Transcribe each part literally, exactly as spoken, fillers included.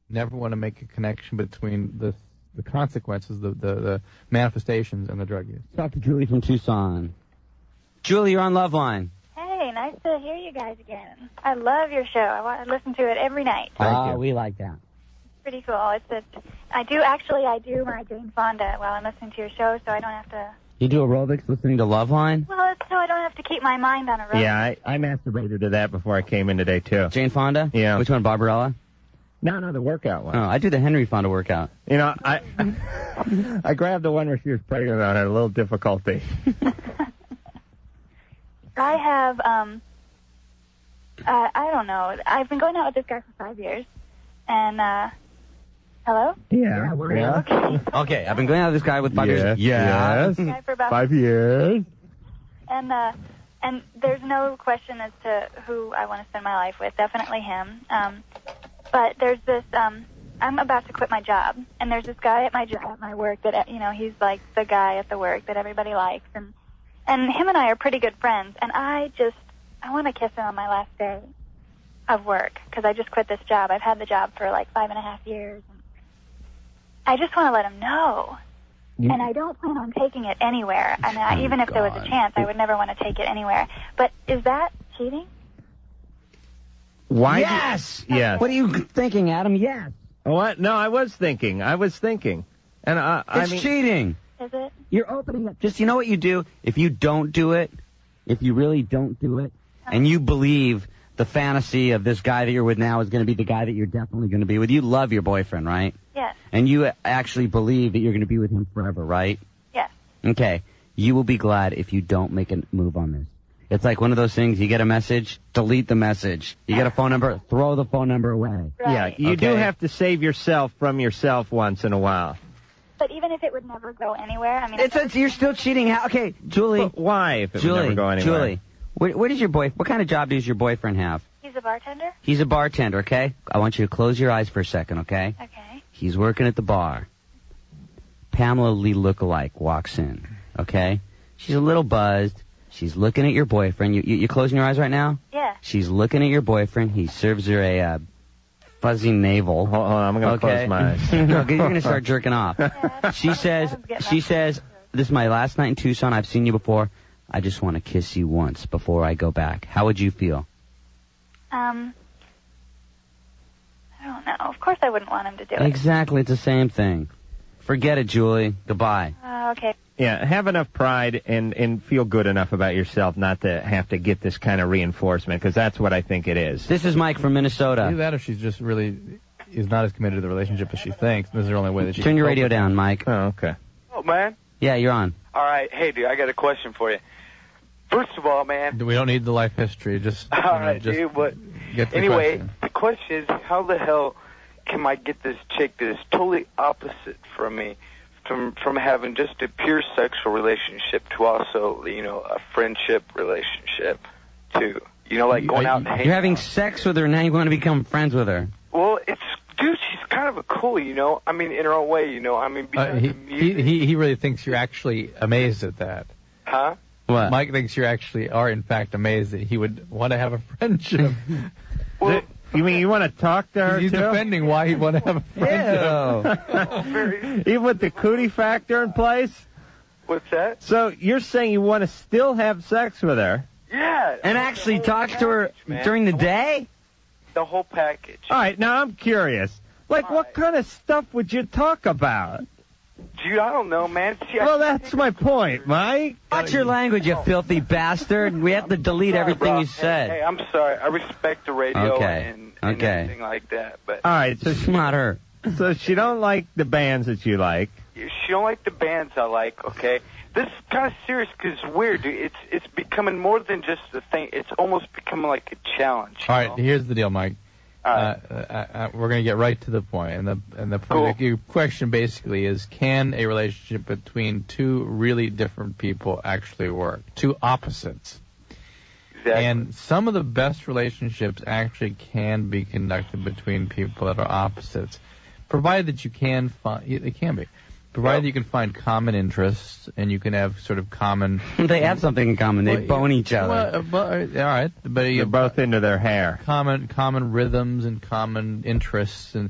never want to make a connection between the the consequences, the, the, the manifestations, and the drug use. Talk to Julie from Tucson. Julie, you're on Loveline. Hey, nice to hear you guys again. I love your show. I, want to listen to it every night. Ah, uh, we like that. It's pretty cool. It's a, I do, actually, I do my Jane Fonda while I'm listening to your show, so I don't have to... You do aerobics listening to Loveline? Well, it's so I don't have to keep my mind on aerobics. Yeah, I, I masturbated to that before I came in today, too. Jane Fonda? Yeah. Which one, Barbarella? No, no, the workout one. Oh, I do the Henry Fonda workout. You know, I I grabbed the one where she was pregnant on. I had a little difficulty. I have, um, uh, I don't know. I've been going out with this guy for five years, and, uh, hello? Yeah, we're yeah. Okay. Okay, I've been going out with this guy with five yes, years. Yes. This guy for about Five years. And, uh, and there's no question as to who I want to spend my life with. Definitely him. Um, but there's this, um, I'm about to quit my job, and there's this guy at my job, at my work that, you know, he's like the guy at the work that everybody likes, and and him and I are pretty good friends, and I just, I want to kiss him on my last day of work, because I just quit this job. I've had the job for like five and a half years, and I just want to let him know. You... And I don't plan on taking it anywhere. I mean, I, even if there was a chance, I would never want to take it anywhere. But is that cheating? Why? Yes! Do... Yes. What are you thinking, Adam? Yes. What? No, I was thinking. I was thinking. And I, I it's mean... cheating. Is it? You're opening up. Just, you know what you do? If you don't do it, if you really don't do it, and you believe the fantasy of this guy that you're with now is going to be the guy that you're definitely going to be with, you love your boyfriend, right? Yes. And you actually believe that you're going to be with him forever, right? Yes. Okay. You will be glad if you don't make a move on this. It's like one of those things, you get a message, delete the message. You get a phone number, throw the phone number away. Right. Yeah, you Okay. do have to save yourself from yourself once in a while. But even if it would never go anywhere, I mean... It's, it's You're still cheating. How, okay, Julie. But why if it Julie, would never go anywhere? Julie, what, what is your boy? What kind of job does your boyfriend have? He's a bartender? He's a bartender, okay? I want you to close your eyes for a second, okay? Okay. He's working at the bar. Pamela Lee lookalike walks in, okay? She's a little buzzed. She's looking at your boyfriend. You, you, you closing your eyes right now? Yeah. She's looking at your boyfriend. He serves her a uh, fuzzy navel. Hold on, I'm going to okay? close my eyes. No, 'cause you're going to start jerking off. Yeah, She says, she says, this is my last night in Tucson. I've seen you before. I just want to kiss you once before I go back. How would you feel? Um... I don't know. Of course I wouldn't want him to do it. Exactly. It's the same thing. Forget it, Julie. Goodbye. Uh, okay. Yeah, have enough pride and, and feel good enough about yourself not to have to get this kind of reinforcement, because that's what I think it is. This is Mike from Minnesota. Either that or she's just really is not as committed to the relationship as she thinks. This is the only way that she Turn can your cope radio with it. down, Mike. Oh, okay. Oh, man. Yeah, you're on. All right. Hey, dude, I got a question for you. First of all, man. We don't need the life history. Just, you know, All right, just dude, but get to the anyway, question. the question is, how the hell can I get this chick that is totally opposite from me, from from having just a pure sexual relationship to also, you know, a friendship relationship to, you know, like going out and hanging You're having out. sex with her, now you want to become friends with her. Well, it's, dude, she's kind of a cool, you know. I mean, in her own way, you know. I mean, Uh, besides he, the music. he he he really thinks you're actually amazed at that. Huh? What? Mike thinks you actually are in fact amazed that he would want to have a friendship. Well, You mean you want to talk to her, He's too? defending why he'd want to have a friendship. oh, very, Even with the cootie factor in place? what's that? So you're saying you want to still have sex with her? Yeah. And actually the talk whole to her package, man. during the day? The whole package. All right, now I'm curious. Like, All what right. kind of stuff would you talk about? Dude, I don't know, man. See, I Well, can't that's think my of- point, Mike. Watch your language, you filthy bastard. We have to delete Sorry, everything bro. you said. Hey, hey, I'm sorry. I respect the radio Okay. and, and Okay. everything like that, but All right, so she, Not her. so she don't like the bands that you like. she don't like the bands I like. Okay, this is kind of serious because it's weird, dude. It's it's becoming more than just a thing. It's almost becoming like a challenge. you All right, know? here's the deal, Mike. All right. Uh, uh, uh, we're going to get right to the point, and the and the, Cool. the question basically is: can a relationship between two really different people actually work? Two opposites. Exactly. And some of the best relationships actually can be conducted between people that are opposites, provided that you can find. It can be, provided Yep. you can find common interests and you can have sort of common. They have something in common. They Well, bone each other. Well, uh, but, all right, but They're you both into their hair. common common rhythms and common interests, and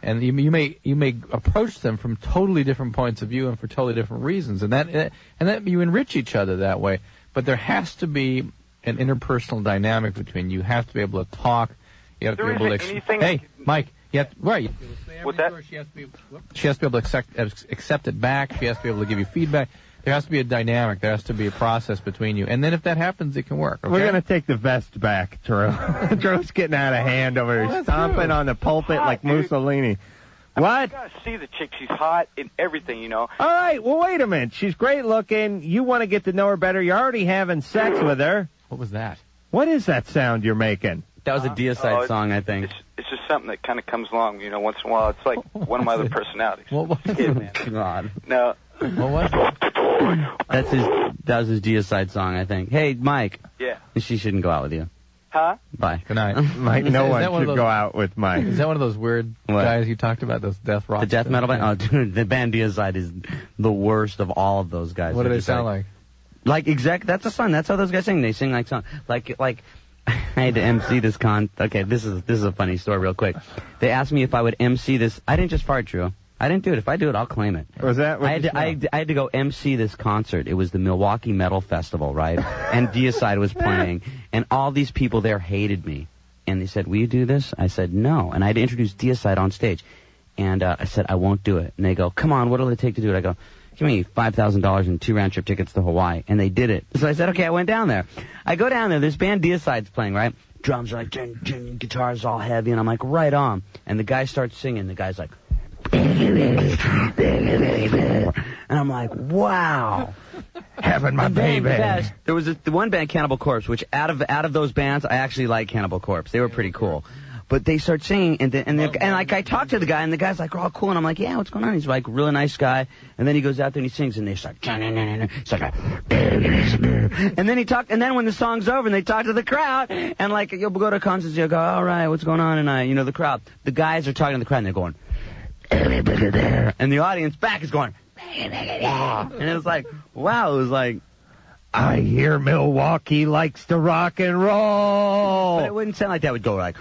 And you, you may you may approach them from totally different points of view and for totally different reasons, and that and that you enrich each other that way. But there has to be an interpersonal dynamic between you. You have to be able to talk. You have to There be able to. isn't Ex- anything- hey, Mike. You have to, right. What's that? She has to be. She has to be able to accept, accept it back. She has to be able to give you feedback. There has to be a dynamic. There has to be a process between you. And then if that happens, it can work. Okay? We're going to take the vest back, Drew. Drew's getting out of hand over Oh, here, that's stomping true. on the pulpit Hot, like dude. Mussolini. You What? gotta see the chick. She's hot in everything, you know. All right, well, wait a minute. She's great looking. You want to get to know her better. You're already having sex with her. What was that? What is that sound you're making? That was a Deicide Oh, song, I think. It's, it's just something that kind of comes along, you know, once in a while. It's like one of my other personalities. What was Kid, man. God. No. What was it? That's his. That was his Deicide song, I think. Hey, Mike. Yeah. She shouldn't go out with you. Huh? Bye. Good night. Mike, Is no that- is one that one should of those- go out with Mike. Is that one of those weird What? guys you talked about, those death rock? The death stuff? metal band. Oh, dude, the band Deicide is the worst of all of those guys. What do They're they just sound like? Like exact. That's a song. That's how those guys sing. They sing like song. Like like. I had to M C this con. Okay, this is this is a funny story, real quick. They asked me if I would M C this. I didn't just fart, Drew. I didn't do it. If I do it, I'll claim it. Was that what I had, you to, I, had to, I had to go M C this concert. It was the Milwaukee Metal Festival, right? And Deicide was playing, and all these people there hated me. And they said, "Will you do this?" I said, "No." And I had to introduce Deicide on stage. And uh, I said, "I won't do it." And they go, "Come on, what'll it take to do it?" I go, "Give me five thousand dollars and two round trip tickets to Hawaii." And they did it. So I said, "Okay," I went down there. I go down there. This band Deicide's playing, right? Drums are like, ding, ding, guitars all heavy, and I'm like, right on. And the guy starts singing. The guy's like, and I'm like, wow. Having my And then baby. the best- There was a, the one band, Cannibal Corpse, which out of out of those bands, I actually like Cannibal Corpse. They were pretty cool. But they start singing, and then, and, the, and like I talked to the guy, and the guy's like, "Oh, cool," and I'm like, "Yeah, what's going on?" He's like, "Really nice guy." And then he goes out there and he sings, and they start, it's like, and then he talked, and then when the song's over, and they talk to the crowd, and like you'll go to concerts, you'll go, "All right, what's going on tonight?" You know, the crowd, the guys are talking to the crowd, and they're going, "Everybody there," and the audience back is going, and it was like, wow, it was like. I hear Milwaukee likes to rock and roll. But it wouldn't sound like that. It would go like.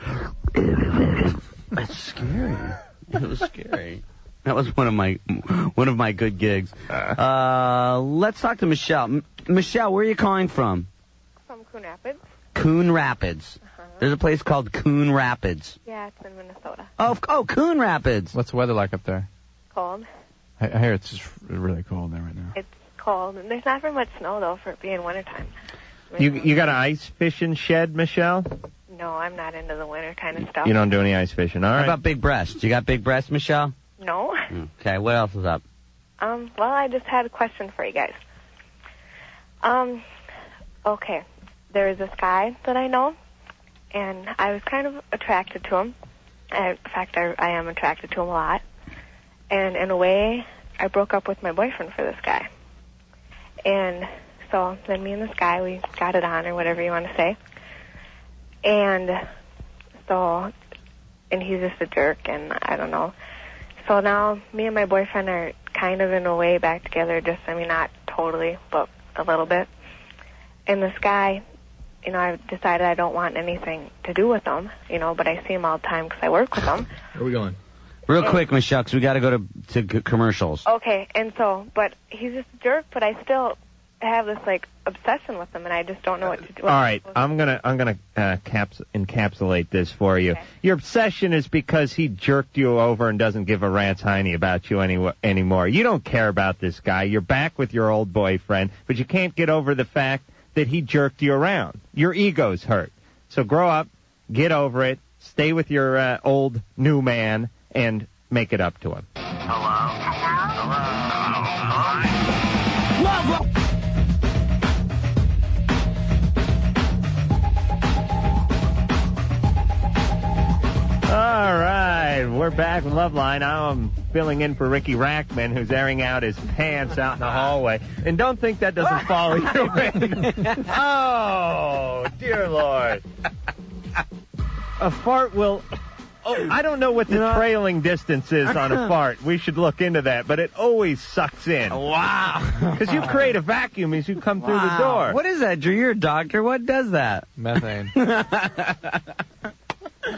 That's scary. It was scary. That was one of my one of my good gigs. Uh, let's talk to Michelle. M- Michelle, where are you calling from? From Coon Rapids. Coon Rapids. Uh-huh. There's a place called Coon Rapids. Yeah, it's in Minnesota. Oh, f- oh, Coon Rapids. What's the weather like up there? Cold. I, I hear it's just really cold there right now. It's cold. And there's not very much snow, though, for it being wintertime. You you got an ice fishing shed, Michelle? No, I'm not into the winter kind of stuff. You don't do any ice fishing, all How right? about big breasts? You got big breasts, Michelle? No. Okay, what else is up? Um, well, I just had a question for you guys. Um, okay. There is this guy that I know, and I was kind of attracted to him. And in fact, I, I am attracted to him a lot. And in a way, I broke up with my boyfriend for this guy. And so then me and this guy, we got it on, or whatever you want to say. And so, and he's just a jerk, and I don't know. So now me and my boyfriend are kind of in a way back together, just, I mean, not totally, but a little bit. And this guy, you know, I've decided I don't want anything to do with him, you know, but I see him all the time because I work with him. Where are we going? Real quick, Michelle, 'cause we got to go to to c- commercials. Okay, and so, but he's just a jerk, but I still have this, like, obsession with him, and I just don't know what to do. All right, I'm gonna I'm gonna uh, caps- encapsulate this for you. Okay. Your obsession is because he jerked you over and doesn't give a rat's hiney about you any- anymore. You don't care about this guy. You're back with your old boyfriend, but you can't get over the fact that he jerked you around. Your ego's hurt. So grow up, get over it, stay with your uh, old new man, and make it up to him. All right, we're back with Loveline. I'm filling in for Ricky Rackman, who's airing out his pants out in the hallway. And don't think that doesn't follow you in. Oh, dear Lord. A fart will... Oh, I don't know what the trailing distance is on a fart. We should look into that, but it always sucks in. Wow. Because you create a vacuum as you come through the door. What is that, Drew? You're a doctor. What does that? Methane.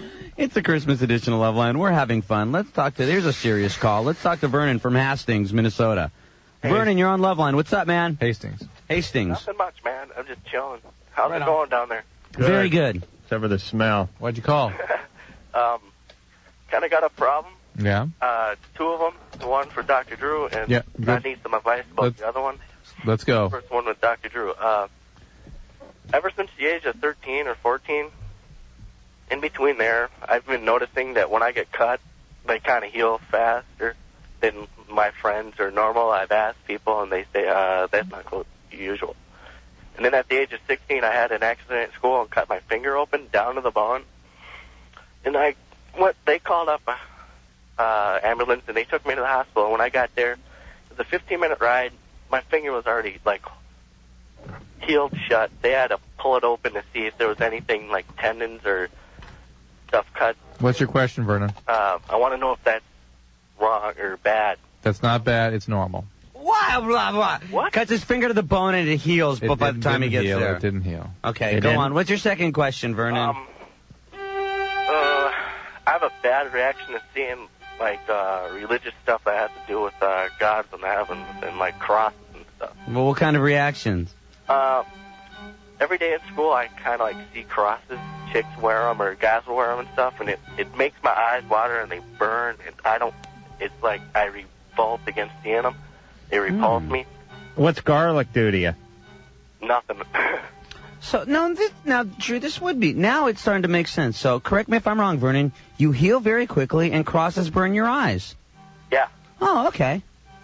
It's a Christmas edition of Loveline. We're having fun. Let's talk to, there's a serious call. Let's talk to Vernon from Hastings, Minnesota. Hey. Vernon, you're on Loveline. What's up, man? Hastings. Hastings. Nothing much, man. I'm just chilling. How's Right it on. going down there? Good. Very good. Except for the smell. What'd you call? um, kind of got a problem. Yeah. Uh, two of them. One for Doctor Drew, and Yeah, I good. need some advice about Let's- the other one. Let's go. First one with Doctor Drew. Uh, ever since the age of thirteen or fourteen, in between there, I've been noticing that when I get cut, they kind of heal faster than my friends or normal. I've asked people, and they say, uh, that's not co- usual. And then at the age of sixteen, I had an accident at school and cut my finger open down to the bone. And I, what they called up a uh, ambulance, and they took me to the hospital. And when I got there, it was a fifteen-minute ride. My finger was already, like, healed shut. They had to pull it open to see if there was anything like tendons or stuff cut. What's your question, Vernon? Uh, I want to know if that's wrong or bad. That's not bad. It's normal. Blah, blah, blah. What? Cuts his finger to the bone and it heals, It but by the didn't- time he didn't gets heal. there. It didn't heal. Okay, It go didn't? on. What's your second question, Vernon? Um, uh, I have a bad reaction to seeing, like, uh, religious stuff that has to do with uh, gods and heavens and, like, crosses and stuff. well, what kind of reactions? Uh, every day at school, I kind of, like, see crosses. Chicks wear them or guys will wear them and stuff, and it, it makes my eyes water and they burn, and I don't, it's like I revolt against seeing them. They repulse Hmm. me. What's garlic do to you? Nothing. So, no, this, now, Drew, this would be, now it's starting to make sense. So, correct me if I'm wrong, Vernon. You heal very quickly and crosses burn your eyes. Yeah. Oh, okay.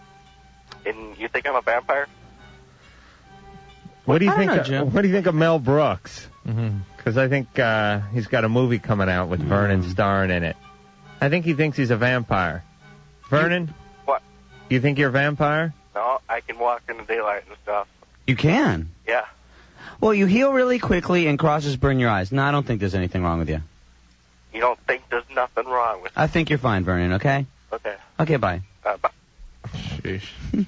And you think I'm a vampire? What do you I don't think? know, of, Jim. what do you think of Mel Brooks? Mm-hmm. Because I think uh, he's got a movie coming out with Vernon starring in it. I think he thinks he's a vampire. Vernon, What? you think you're a vampire? No, I can walk in the daylight and stuff. You can. Yeah. Well, you heal really quickly and crosses burn your eyes. No, I don't think there's anything wrong with you. You don't think there's nothing wrong with it? I think you're fine, Vernon, okay? Okay. Okay, bye. Uh, bye. Sheesh.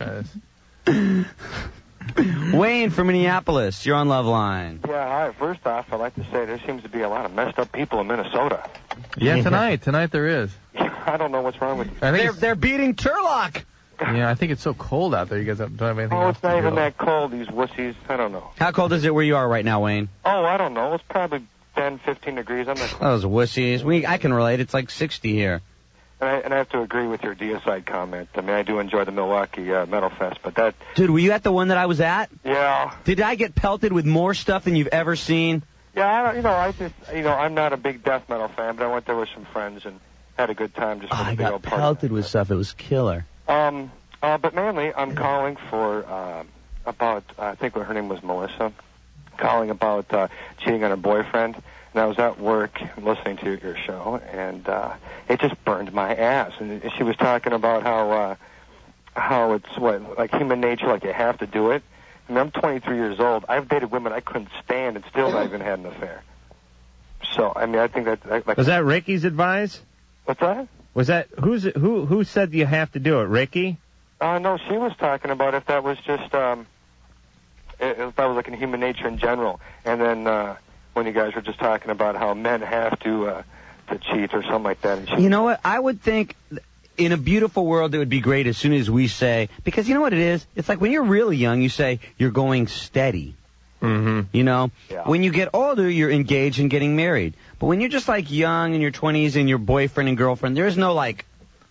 Guys. Wayne from Minneapolis, you're on Loveline. Yeah, hi. First off, I'd like to say there seems to be a lot of messed up people in Minnesota. Yeah, tonight. Tonight there is. I don't know what's wrong with you. I think They're, it's, they're beating Turlock. yeah, I think it's so cold out there. You guys don't have anything Oh, else it's to not even do. that cold, these wussies. I don't know. How cold is it where you are right now, Wayne? Oh, I don't know. It's probably ten, fifteen degrees. I'm not. Those wussies. We, I can relate. It's like sixty here. And I, and I have to agree with your deicide comment. I mean, I do enjoy the Milwaukee uh, Metal Fest, but that, Dude, were you at the one that I was at? yeah, Did I get pelted with more stuff than you've ever seen? yeah. I don't, you know, I just, you know, I'm not a big death metal fan, but I went there with some friends and had a good time just Oh, for the I big got old party. pelted with stuff. It was killer. Um, uh, but mainly, I'm calling for uh, about. Uh, I think her name was Melissa. Calling about uh, cheating on her boyfriend. And I was at work listening to your show, and uh, it just burned my ass. And she was talking about how uh, how it's what like human nature, like you have to do it. I mean, I'm twenty-three years old. I've dated women I couldn't stand, and still not even had an affair. So I mean, I think that like Was that Ricky's advice? what's that? Was that who's who? Who said you have to do it, Ricky? Uh, no, she was talking about if that was just um, if that was like in human nature in general, and then. Uh, when you guys were just talking about how men have to uh, to cheat or something like that. And she, You know what? I would think in a beautiful world it would be great as soon as we say, because you know what it is? It's like when you're really young, you say you're going steady. Mm-hmm. You know? Yeah. When you get older, you're engaged and getting married. But when you're just like young in your twenties and your boyfriend and girlfriend, there's no like...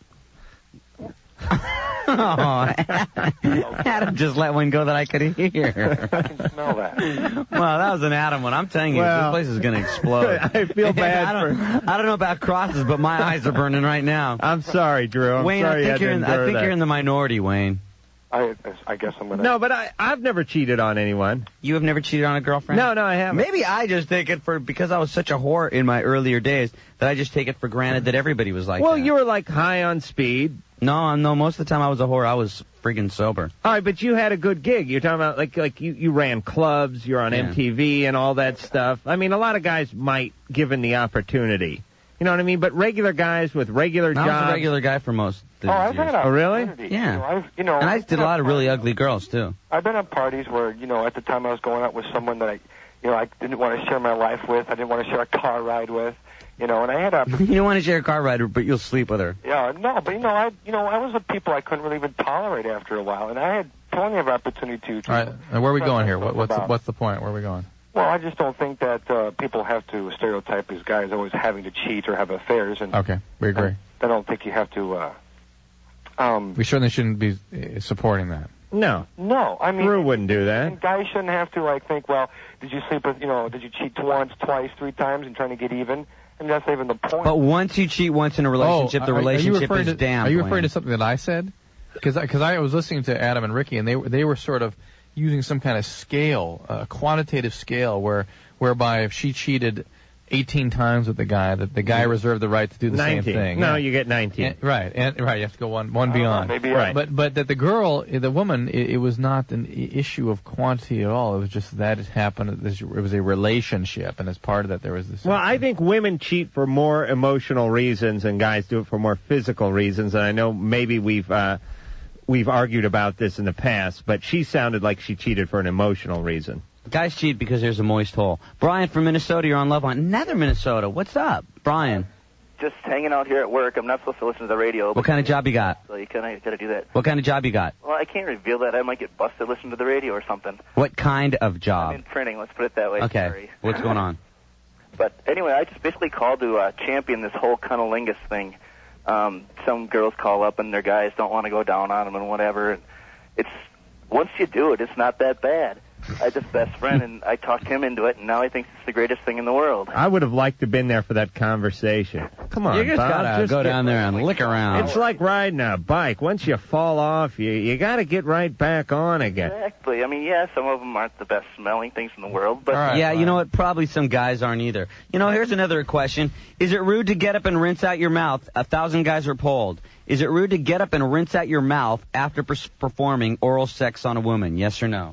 Oh, Adam just let one go that I could hear. I can smell that. Well, that was an Adam one. I'm telling you, Well, this place is going to explode. I feel bad I don't, for. I don't know about crosses, but my eyes are burning right now. I'm sorry, Drew. I'm Wayne, sorry I you think had you're to in. I endure think that. you're in the minority, Wayne. I I guess I'm gonna. No, but I I've never cheated on anyone. You have never cheated on a girlfriend? No, no, I haven't. Maybe I just take it for because I was such a whore in my earlier days that I just take it for granted that everybody was like Well, that. you were like high on speed. No, no. Most of the time I was a whore. I was friggin' sober. All right, but you had a good gig. You're talking about like like you you ran clubs. You're on Yeah. M T V and all that stuff. I mean, a lot of guys might, given the opportunity. You know what I mean? But regular guys with regular I jobs. was a regular guy for most. Of Oh, I've years. had Oh, really? opportunity. Yeah. You know, I've, you know, And I I've did a been lot at of really parties- ugly girls too. I've been at parties where you know at the time I was going out with someone that I, you know, I didn't want to share my life with. I didn't want to share a car ride with. You know, and I had a. You don't want to share a car ride, but you'll sleep with her. Yeah, no, but you know, I, you know, I was with people I couldn't really even tolerate after a while, and I had plenty of opportunity to. to All right, and where are we going here? What, what's the, about. what's the point? Where are we going? Well, I just don't think that uh, people have to stereotype these guys always having to cheat or have affairs, and Okay, we agree. I, I don't think you have to. Uh, um, We certainly shouldn't be uh, supporting that. No. No, I mean, Drew wouldn't do that. And guys shouldn't have to like think, well, did you sleep with, you know, did you cheat once, twice, three times, and trying to get even? I mean, that's not even the point. But once you cheat once in a relationship, oh, the are- relationship are you referring is to, damned. Are you Wayne. referring to something that I said? Because because I, I was listening to Adam and Ricky, and they were they were sort of using some kind of scale, a quantitative scale, where whereby if she cheated eighteen times with the guy, that the guy reserved the right to do the nineteen. same thing. No, Yeah. you get nineteen. And- right, and right, you have to go one one Uh, beyond. maybe Right. But but that the girl, the woman, it, it was not an i- issue of quantity at all. It was just that it happened. It was a relationship, and as part of that, there was this. Well, I think women cheat for more emotional reasons and guys do it for more physical reasons. And I know maybe we've uh, we've argued about this in the past, but she sounded like she cheated for an emotional reason. Guys cheat because there's a moist hole. Brian from Minnesota, you're on Love Line. Another Minnesota. What's up, Brian? Just hanging out here at work. I'm not supposed to listen to the radio. What kind of job you got? So you kind of got to do that. What kind of job you got? Well, I can't reveal that. I might get busted listening to the radio or something. What kind of I'm job? in printing. Let's put it that way. Okay. Sorry. What's going on? But anyway, I just basically called to uh, champion this whole cunnilingus thing. Um, some girls call up and their guys don't want to go down on them and whatever. And it's once you do it, it's not that bad. I had this best friend, and I talked him into it, and now I think it's the greatest thing in the world. I would have liked to have been there for that conversation. Come on, You just Bob, gotta just go get- down there and lick around. It's like riding a bike. Once you fall off, you you got to get right back on again. Exactly. I mean, yeah, some of them aren't the best smelling things in the world, but All right, yeah, fine. you know what? Probably some guys aren't either. You know, here's another question. Is it rude to get up and rinse out your mouth? A thousand guys were polled. Is it rude to get up and rinse out your mouth after pers- performing oral sex on a woman? Yes or no?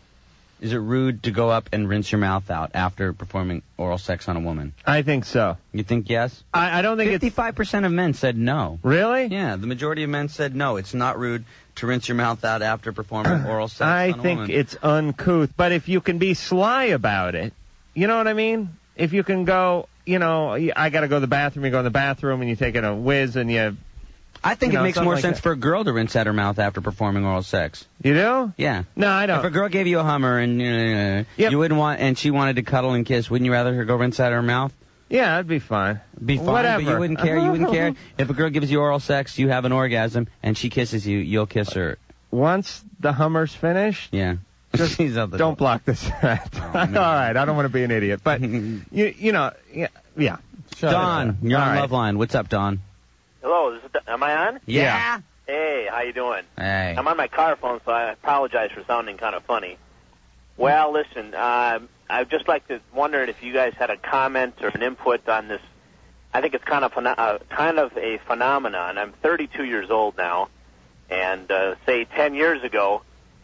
Is it rude to go up and rinse your mouth out after performing oral sex on a woman? I think so. You think yes? I, I don't think it's fifty-five percent of men said no. really. Yeah, the majority of men said no. It's not rude to rinse your mouth out after performing oral sex I on a think woman. it's uncouth, but if you can be sly about it, you know what I mean? If you can go, you know, I got to go to the bathroom, you go in the bathroom and you take a whiz and you, I think you it know, makes something more like sense that. for a girl to rinse out her mouth after performing oral sex. you do? Yeah. No, I If a don't. girl gave you a Hummer and uh, Yep. you wouldn't want, and she wanted to cuddle and kiss, wouldn't you rather her go rinse out her mouth? Yeah, that'd be fine. Be fine, Whatever. but you wouldn't care. You wouldn't care if a girl gives you oral sex, you have an orgasm, and she kisses you, you'll kiss her. Once the Hummer's finished, Yeah. Just She's out the don't block the thread. Oh, All no. right, I don't want to be an idiot, but you you know, yeah, yeah. Shut Don, up. you're All on right. Love Line. What's up, Don? Hello, this is, am I on? Yeah. Hey, how you doing? Hey. I'm on my car phone, so I apologize for sounding kind of funny. Well, listen, um, I'd just like to wonder if you guys had a comment or an input on this. I think it's kind of pheno- uh, kind of a phenomenon. I'm thirty-two years old now, and uh, say ten years ago,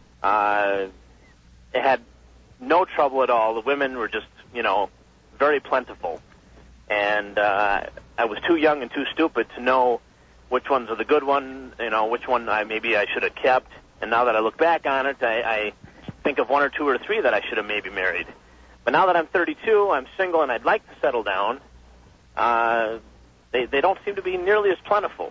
uh, it had no trouble at all. The women were just, you know, very plentiful, and uh, I was too young and too stupid to know which ones are the good one, you know, which one I maybe I should have kept. And now that I look back on it, I, I think of one or two or three that I should have maybe married. But now that I'm thirty-two, I'm single, and I'd like to settle down. Uh, they they don't seem to be nearly as plentiful.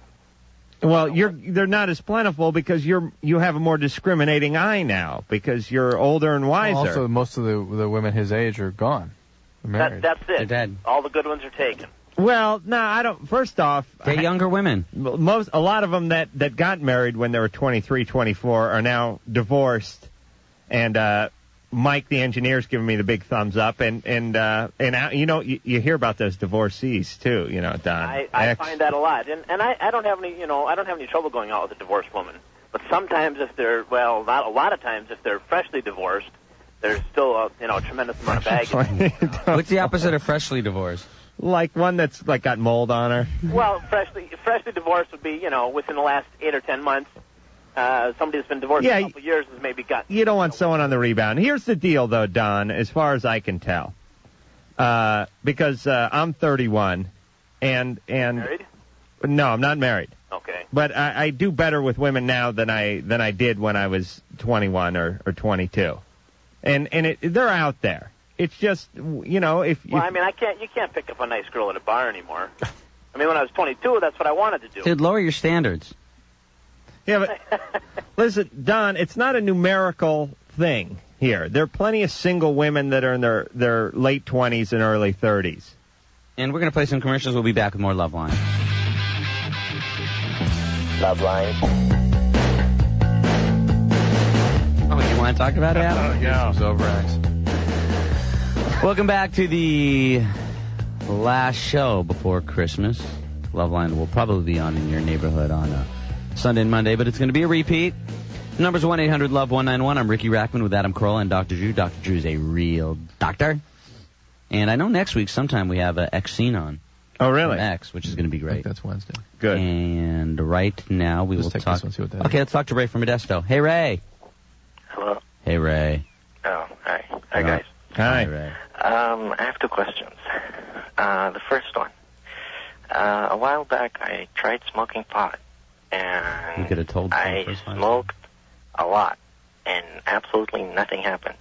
Well, you're they're not as plentiful because you're you have a more discriminating eye now because you're older and wiser. Also, most of the the women his age are gone. They're That, married. that's They're it. dead. All the good ones are taken. Well, no, I don't. First off, They're I- younger women. most a lot of them that that got married when they were twenty-three, twenty-four are now divorced, and uh Mike the engineer's giving me the big thumbs up, and and uh and uh, you know you, you hear about those divorcees too, you know, Don. I, I Ex- find that a lot, and and I, I don't have any, you know, I don't have any trouble going out with a divorced woman. But sometimes if they're, well, not a lot of times if they're freshly divorced, there's still a, you know, a tremendous amount of baggage. What's the opposite of freshly divorced? Like one that's like got mold on her. Well, freshly freshly divorced would be, you know, within the last eight or ten months. Uh, somebody that's been divorced Yeah, for a couple of years has maybe got. You don't want someone on the rebound. Here's the deal, though, Don, as far as I can tell, uh, because uh, I'm thirty-one, and and Married? no, I'm not married, Okay. but I, I do better with women now than I than I did when I was twenty-one or, or twenty-two, and and it, they're out there. It's just, you know, if... Well, if I mean, I can't. You can't pick up a nice girl at a bar anymore. I mean, when I was twenty-two, that's what I wanted to do. Dude, lower your standards. Yeah, but listen, Don, it's not a numerical thing here. There are plenty of single women that are in their, their late twenties and early thirties. And we're going to play some commercials. We'll be back with more Love Line. Love Line. Oh, you want to talk about it, Adam? Oh, yeah. Some Zobrax. Welcome back to the last show before Christmas. Love Line will probably be on in your neighborhood on uh, Sunday and Monday, but it's going to be a repeat. The number's one eight hundred love one nine one. I'm Ricky Rackman with Adam Carolla and Doctor Drew. Doctor Drew is a real doctor. And I know next week sometime we have uh, X-Scene on. Oh, really? X, which is going to be I great. think that's Wednesday. Good. And right now we Just will take talk. this one, see what that okay, is. let's talk to Ray from Modesto. Hey, Ray. Hello. Hey, Ray. Oh, hi. Hi, Hello. guys. Hi. Hi, Ray. Um, I have two questions. Uh, the first one. Uh, a while back, I tried smoking pot, and You could have told someone I first time. smoked a lot, and absolutely nothing happened.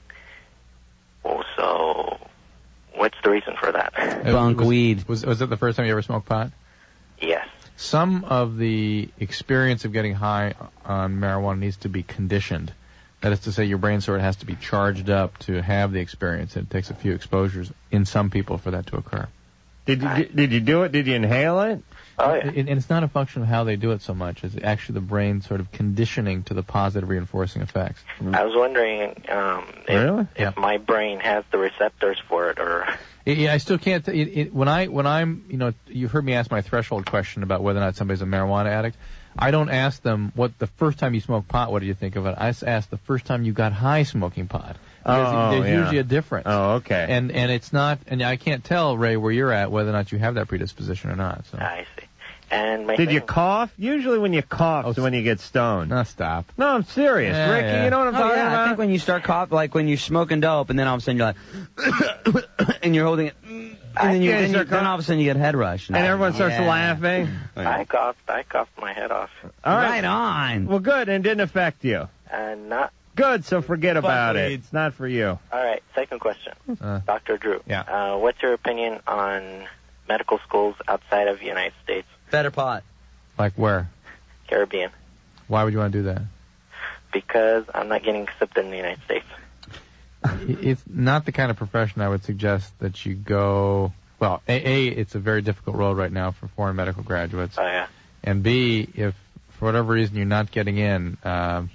Well, so what's the reason for that? Bunk was, weed. Was, was that the first time you ever smoked pot? Yes. Some of the experience of getting high on marijuana needs to be conditioned. That is to say, your brain sort of has to be charged up to have the experience. It takes a few exposures in some people for that to occur. Did you did you do it? Did you inhale it? Oh, yeah. And it's not a function of how they do it so much. It's actually the brain sort of conditioning to the positive reinforcing effects. I was wondering um, if, Really? if Yeah. my brain has the receptors for it, or... Yeah, I still can't. T- it, it, when I when I'm, you know, you've heard me ask my threshold question about whether or not somebody's a marijuana addict. I don't ask them what the first time you smoked pot. What do you think of it? I just ask the first time you got high smoking pot. Because Oh, there's yeah. usually a difference. Oh, okay. And and it's not, and I can't tell, Ray, where you're at, whether or not you have that predisposition or not. So. I see. And my Did you thing- cough? Usually when you cough Oh, is when you get stoned. No, stop. No, I'm serious. Yeah, Ricky, yeah. you know what I'm Oh, talking yeah, about? I think when you start cough, like when you're smoking dope, and then all of a sudden you're like, and you're holding it, and then, you, can't then, you, start then all of a sudden you get head rush. and everyone starts Yeah. laughing. I coughed. I coughed my head off. All Right on. Well, good, and didn't affect you. And not... Good, so forget about it. weeds. It's not for you. All right, second question. Uh, Doctor Drew. Yeah. Uh, what's your opinion on medical schools outside of the United States, Better pot. like where? Caribbean? Why would you want to do that? Because I'm not getting accepted in the United States. It- It's not the kind of profession I would suggest that you go. Well, a, a it's a very difficult road right now for foreign medical graduates. Oh, yeah. And B, if for whatever reason you're not getting in, um,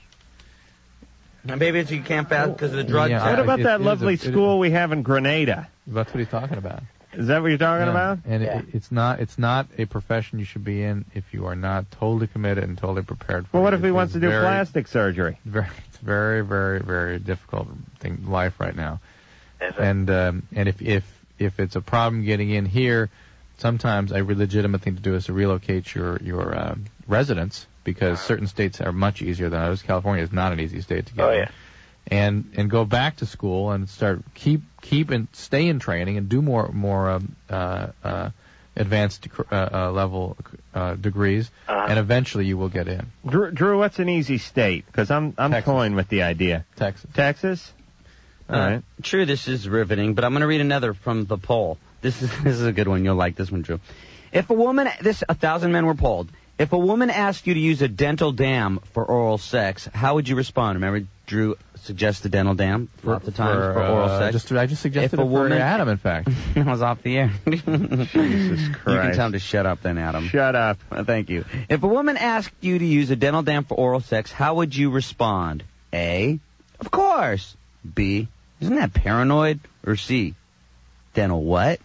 And maybe it's you can't pass because of the drug Yeah, test. What I- about it- that it is lovely a- it is- school we have in Grenada? that's what he's talking about. Is that what you're talking Yeah. about? And Yeah. it, it's not it's not a profession you should be in if you are not totally committed and totally prepared for Well, it. what if he It's wants to do very, plastic surgery? Very, it's very, very, very difficult thing life right now. Is it? And um, and if if if it's a problem getting in here, sometimes a legitimate thing to do is to relocate your your uh, residence because certain states are much easier than others. California is not an easy state to get Oh, in. yeah. And and go back to school and start keep keep and stay in training and do more more um, uh, uh, advanced dec- uh, uh, level uh, degrees, Uh-huh. and eventually you will get in. Drew, Drew what's an easy state? Because I'm I'm Texas. toying with the idea. Texas. Texas? All Uh, right. True, this is riveting, but I'm going to read another from the poll. This is this is a good one. You'll like this one, Drew. If a woman, this a thousand men were polled. If a woman asked you to use a dental dam for oral sex, how would you respond? Remember, Drew suggests the dental dam For- lots of times for, for, oral uh, sex. just- I just suggested If a it for woman- Adam, in fact. I was off the air. Jesus You can Christ. tell him to shut up then, Adam. Shut up. Uh, Thank you. If a woman asked you to use a dental dam for oral sex, how would you respond? A, of course. B, isn't that paranoid? Or C, dental what?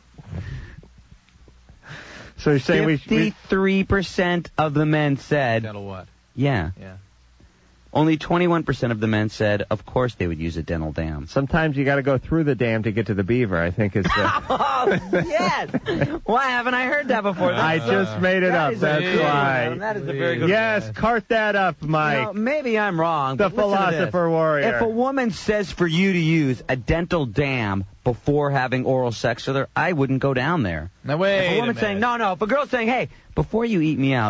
So you're saying we, we fifty-three percent of the men said, Dental what? yeah. Yeah. Only twenty-one percent of the men said, of course they would use a dental dam. sometimes you got to go through the dam to get to the beaver. I think it's. Uh, Oh, yes! Why haven't I heard that before? I That's just made it that up. is a That's good why. one. That is a very good Yes, cart that up, Mike. You know, maybe I'm wrong. The but listen to this. philosopher warrior. If a woman says for you to use a dental dam before having oral sex with her, I wouldn't go down there. Now wait If a a woman's minute. saying, no, no, if a girl's saying, hey, before you eat me out, c-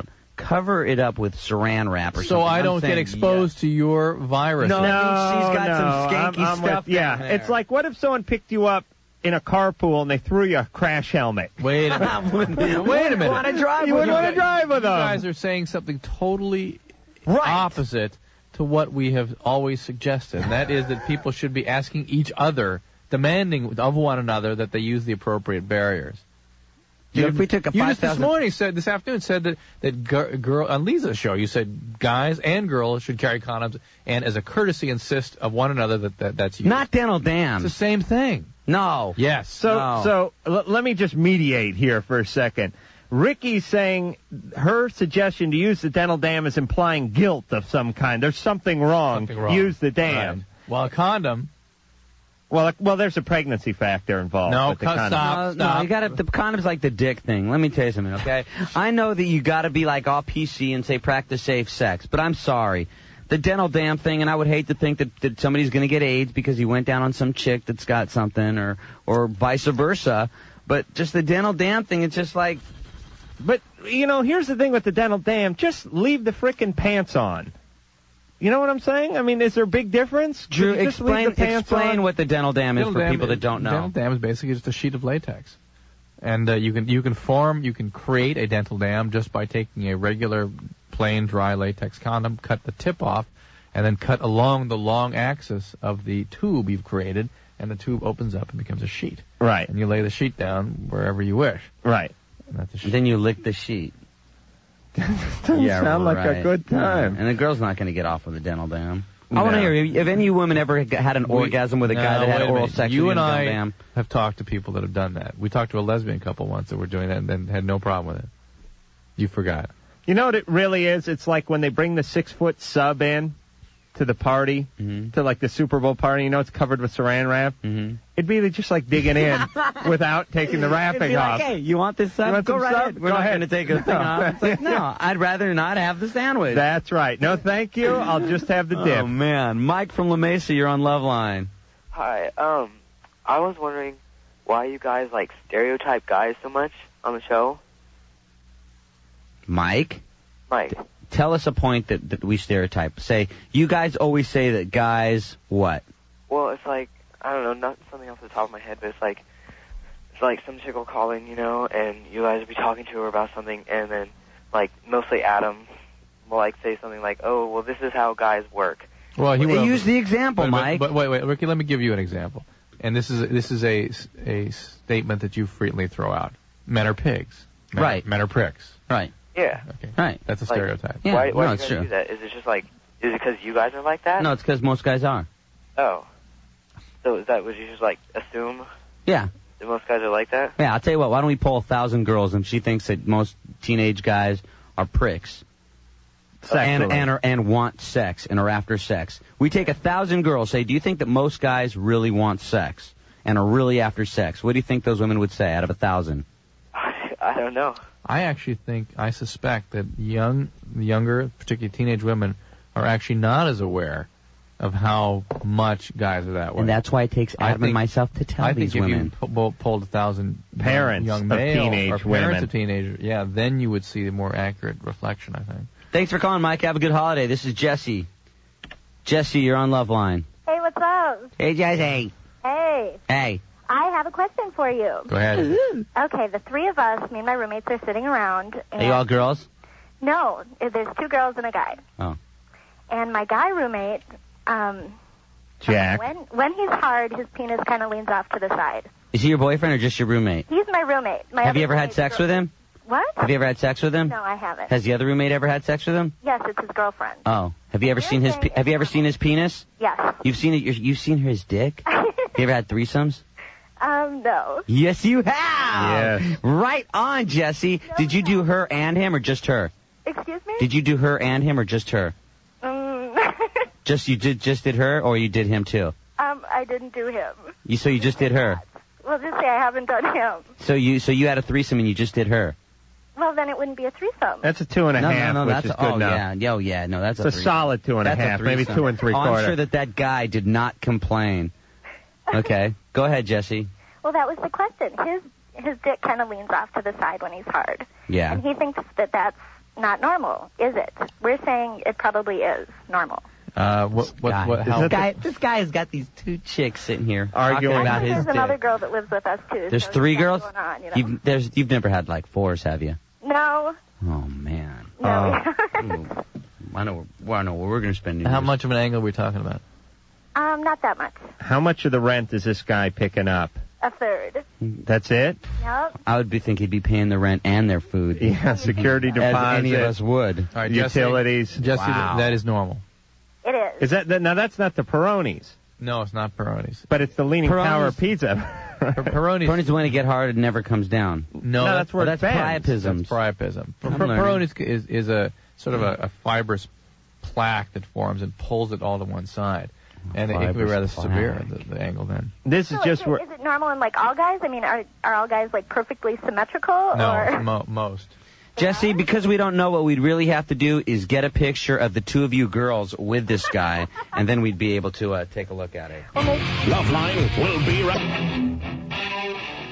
cover it up with saran wrap or So something. I I'm don't get saying, exposed to your virus. No, That means she's got no, some skanky I'm, I'm stuff With, yeah, down there. it's like, what if someone picked you up in a carpool and they threw you a crash helmet? Wait a minute. Wait a minute. Want to drive You with wouldn't them. want to drive with You them. guys are saying something totally Right. opposite to what we have always suggested. And that is that people should be asking each other, demanding of one another that they use the appropriate barriers. Dude, if we took a You five just this thousand morning said, this afternoon said that, that gir- girl, on Lisa's show, you said guys and girls should carry condoms and as a courtesy insist of one another that, that that's used. Not dental It's dams. the same thing. No. Yes. So, No. so l- let me just mediate here for a second. Ricky's saying her suggestion to use the dental dam is implying guilt of some kind. There's something wrong. Something wrong. Use the dam. Right. Well, a condom. Well, well, there's a pregnancy factor involved. No, with the cut- condom. stop. No, stop. no, you gotta. The condom's like the dick thing. Let me tell you something, okay? I know that you gotta be like all P C and say practice safe sex, but I'm sorry. The dental dam thing, and I would hate to think that, that somebody's gonna get AIDS because he went down on some chick that's got something, or or vice versa. But just the dental dam thing, it's just like. But, you know, here's the thing with the dental dam. Just leave the frickin' pants on. You know what I'm saying? I mean, is there a big difference? Drew, Could you just leave explain the pants explain on? what the dental dam is Dental for dam people is- that don't know. Dental dam is basically just a sheet of latex. And uh, you can you can form, you can create a dental dam just by taking a regular, plain, dry latex condom, cut the tip off, and then cut along the long axis of the tube you've created, and the tube opens up and becomes a sheet. Right. And you lay the sheet down wherever you wish. Right. And that's a sheet. And then you lick the sheet. Doesn't Yeah, sound like right. a good time. Yeah. And the girl's not going to get off with a dental dam. I No. want to hear, if any women ever had an We- orgasm with a guy No, that had wait a oral minute. sex You with and a dental I dam. have talked to people that have done that. We talked to a lesbian couple once that were doing that and then had no problem with it. You forgot. You know what it really is? It's like when they bring the six-foot sub in to the party, Mm-hmm. to like the Super Bowl party. You know it's covered with saran wrap? Mm-hmm. It'd be just like digging in without taking the wrapping It'd be off. like, hey, you want this sub? You want Go some right sub? ahead. We're Go not ahead. going to take a thing No. off. It's like, no, I'd rather not have the sandwich. That's right. No, thank you. I'll just have the dip. Oh, man. Mike from La Mesa, you're on Love Line. Hi. Um, I was wondering why you guys like stereotype guys so much on the show. Mike? Mike. Tell us a point that, that we stereotype. Say, you guys always say that guys, what? Well, it's like I don't know, not something off the top of my head, but it's like it's like some chick will call in, you know, and you guys will be talking to her about something, and then like mostly Adam will like say something like, "Oh, well, this is how guys work." Well, he will. Use the example, but, but- Mike. But, wait, wait, Ricky, let me give you an example. And this is this is a, a statement that you frequently throw out. Men are pigs. Men, Right. Men are pricks. Right. Yeah. Okay. Right. That's a Like, stereotype. Yeah, why why no, do you it's guys true. do that? Is it just like is it because you guys are like that? No, it's because most guys are. Oh. So is that would you just like assume Yeah. that most guys are like that? Yeah, I'll tell you what, why don't we poll a thousand girls and she thinks that most teenage guys are pricks. And, Sexually. and, are, and want sex and are after sex. We take a thousand girls, say, do you think that most guys really want sex and are really after sex? What do you think those women would say out of a thousand? I don't know. I actually think, I suspect that young, younger, particularly teenage women, are actually not as aware of how much guys are that way. And that's why it takes I Adam think- and myself to tell I these think if women. you po- po- polled a thousand Parents young of male teenage or parents women. of teenagers, yeah, then you would see a more accurate reflection, I think. Thanks for calling, Mike. Have a good holiday. This is Jesse. Jesse, you're on Love Line. Hey, what's up? Hey, Jesse. Hey, Hey. I have a question for you. Go ahead. Okay, the three of us, me and my roommates, are sitting around. And Are you all girls? No, there's two girls and a guy. Oh. And my guy roommate, um, Jack. when when he's hard, his penis kind of leans off to the side. Is he your boyfriend or just your roommate? He's my roommate. My Have other you ever had roommate's sex girl- with him? What? Have you ever had sex with him? No, I haven't. Has the other roommate ever had sex with him? Yes, it's his girlfriend. Oh. Have you ever seen his pe- Have you ever seen his penis? Yes. You've seen it. You've seen his dick? You ever had threesomes? Um, no. Yes, you have. Yes. Right on, Jesse. Did you do her and him or just her? Excuse me? Did you do her and him or just her? Um, Just you did just did her or you did him too? um, I didn't do him. You so you just did her. Well, just say I haven't done him. So you so you had a threesome and you just did her. Well, then it wouldn't be a threesome. That's a two and a no, half, no, no, which that's is a, good oh enough. yeah, oh yeah, no, that's It's a, a threesome. solid two and a That's half, maybe threesome. two and three oh, quarter. I'm sure that that guy did not complain. Okay, go ahead, Jesse. Well, that was the question. His his dick kind of leans off to the side when he's hard. Yeah. And he thinks that that's not normal, is it? We're saying it probably is normal. Uh, what, what, guy. what, how, this guy, this guy has got these two chicks sitting here Arguing talking about Actually, his there's another dick. girl that lives with us, too. There's so three it's girls? Going on, you know? You've, there's, you've never had like fours, have you? No. Oh, man. No. Ooh. I know, well, I know what we're going to spend New how Year's. much of an angle are we talking about? um, not that much. How much of the rent is this guy picking up? A third. That's it? Yep. I would be think he'd be paying the rent and their food. Yeah, security deposit. As any of us would. All right, Utilities. Jesse, Jesse Wow. that is normal. It is. Is that, that now? That's not the Peronis, No, it's not Peroni's. but it's the Leaning Peronis- Tower Pizza. Peroni's. Peroni's when it get hard, it never comes down. No, No, that's where Oh, it that's bends. priapism. That's priapism. Per- I'm per- learning. Peroni's is, is a sort of a, a fibrous plaque that forms and pulls it all to one side. And it, it can be Fibrous rather plaque. severe, the, the angle then. This is So just is, where. it, is it normal in like all guys? I mean, are are all guys like perfectly symmetrical? No, Or mo- most. Jesse, because we don't know, what we'd really have to do is get a picture of the two of you girls with this guy, and then we'd be able to uh, take a look at it. Loveline will be right.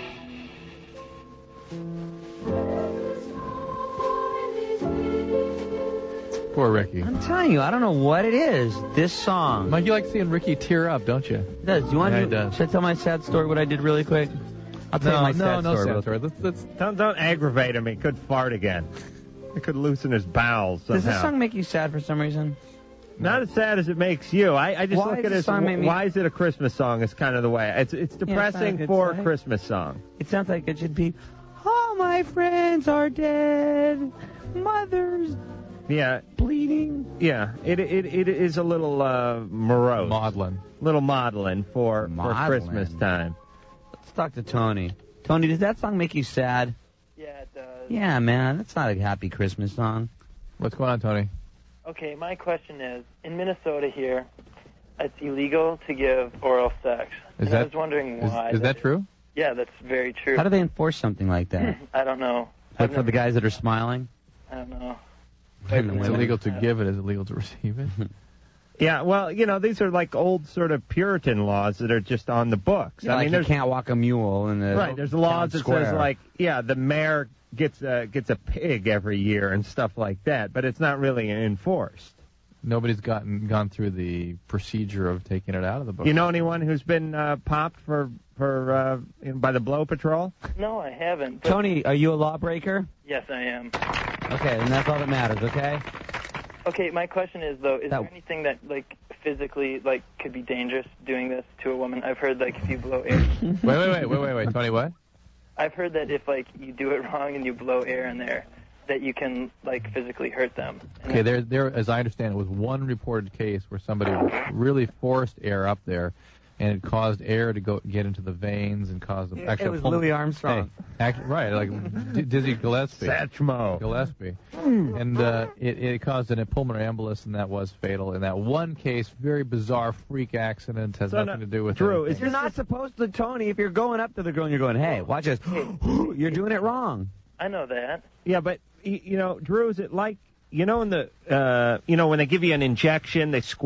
Poor Ricky. I'm telling you, I don't know what it is. This song. Mike, you like seeing Ricky tear up, don't you? It does. You want Yeah, to? it does. Should I tell my sad story? What I did really quick. I'll tell No, you my no, sad no story. sad real story. quick. Let's, let's, Don't, don't aggravate him. He could fart again. It could loosen his bowels somehow. Does this song make you sad for some reason? Not as sad as it makes you. I, I just Why look does at it the as song make me- why is it a Christmas song? It's kind of the way. It's it's depressing good for a song. Christmas song. It sounds like it should be. All my friends are dead. Mother's Yeah, bleeding. yeah. It it it is a little uh, morose, maudlin. little maudlin for for Maudlin. Christmas time. Let's talk to Tony. Tony, does that song make you sad? Yeah, it does. Yeah, man. That's not a happy Christmas song. What's going on, Tony? Okay, my question is, in Minnesota here, it's illegal to give oral sex. Is and that I was wondering is, why. is that true? Yeah, that's very true. How do they enforce something like that? I don't know. Like for the guys that are smiling? I don't know. And the It's women? illegal to give it. Is it illegal to receive it? Yeah, well, you know, these are like old sort of Puritan laws that are just on the books. Yeah, I like mean, you there's can't walk a mule in the right. There's town laws that square. says like, yeah, the mayor gets a gets a pig every year and stuff like that, but it's not really enforced. Nobody's gotten gone through the procedure of taking it out of the book. You know anyone who's been uh, popped for for uh, in, by the Blow Patrol? No, I haven't. But Tony, are you a lawbreaker? yes, I am. Okay, then that's all that matters, okay? Okay, my question is though, is That- there anything that like physically like could be dangerous doing this to a woman? I've heard like if you blow air. Wait, wait, wait, wait, wait, wait, Tony, what? I've heard that if like you do it wrong and you blow air in there, that you can like physically hurt them. And Okay, there, there, as I understand it, was one reported case where somebody really forced air up there, and it caused air to go get into the veins and caused them. It- actually, it was pul- Louis Armstrong. Hey, act, right, like D- Dizzy Gillespie. Satchmo. Gillespie. And uh, it, it caused a pulmonary embolus, and that was fatal. In that one case, very bizarre freak accident, has So nothing no- to do with Drew, anything. You're not supposed to, Tony, if you're going up to the girl and you're going, hey, watch this. You're doing it wrong. I know that. Yeah, but y- you know, Drew, is it like you know in the uh, you know when they give you an injection, they squirt.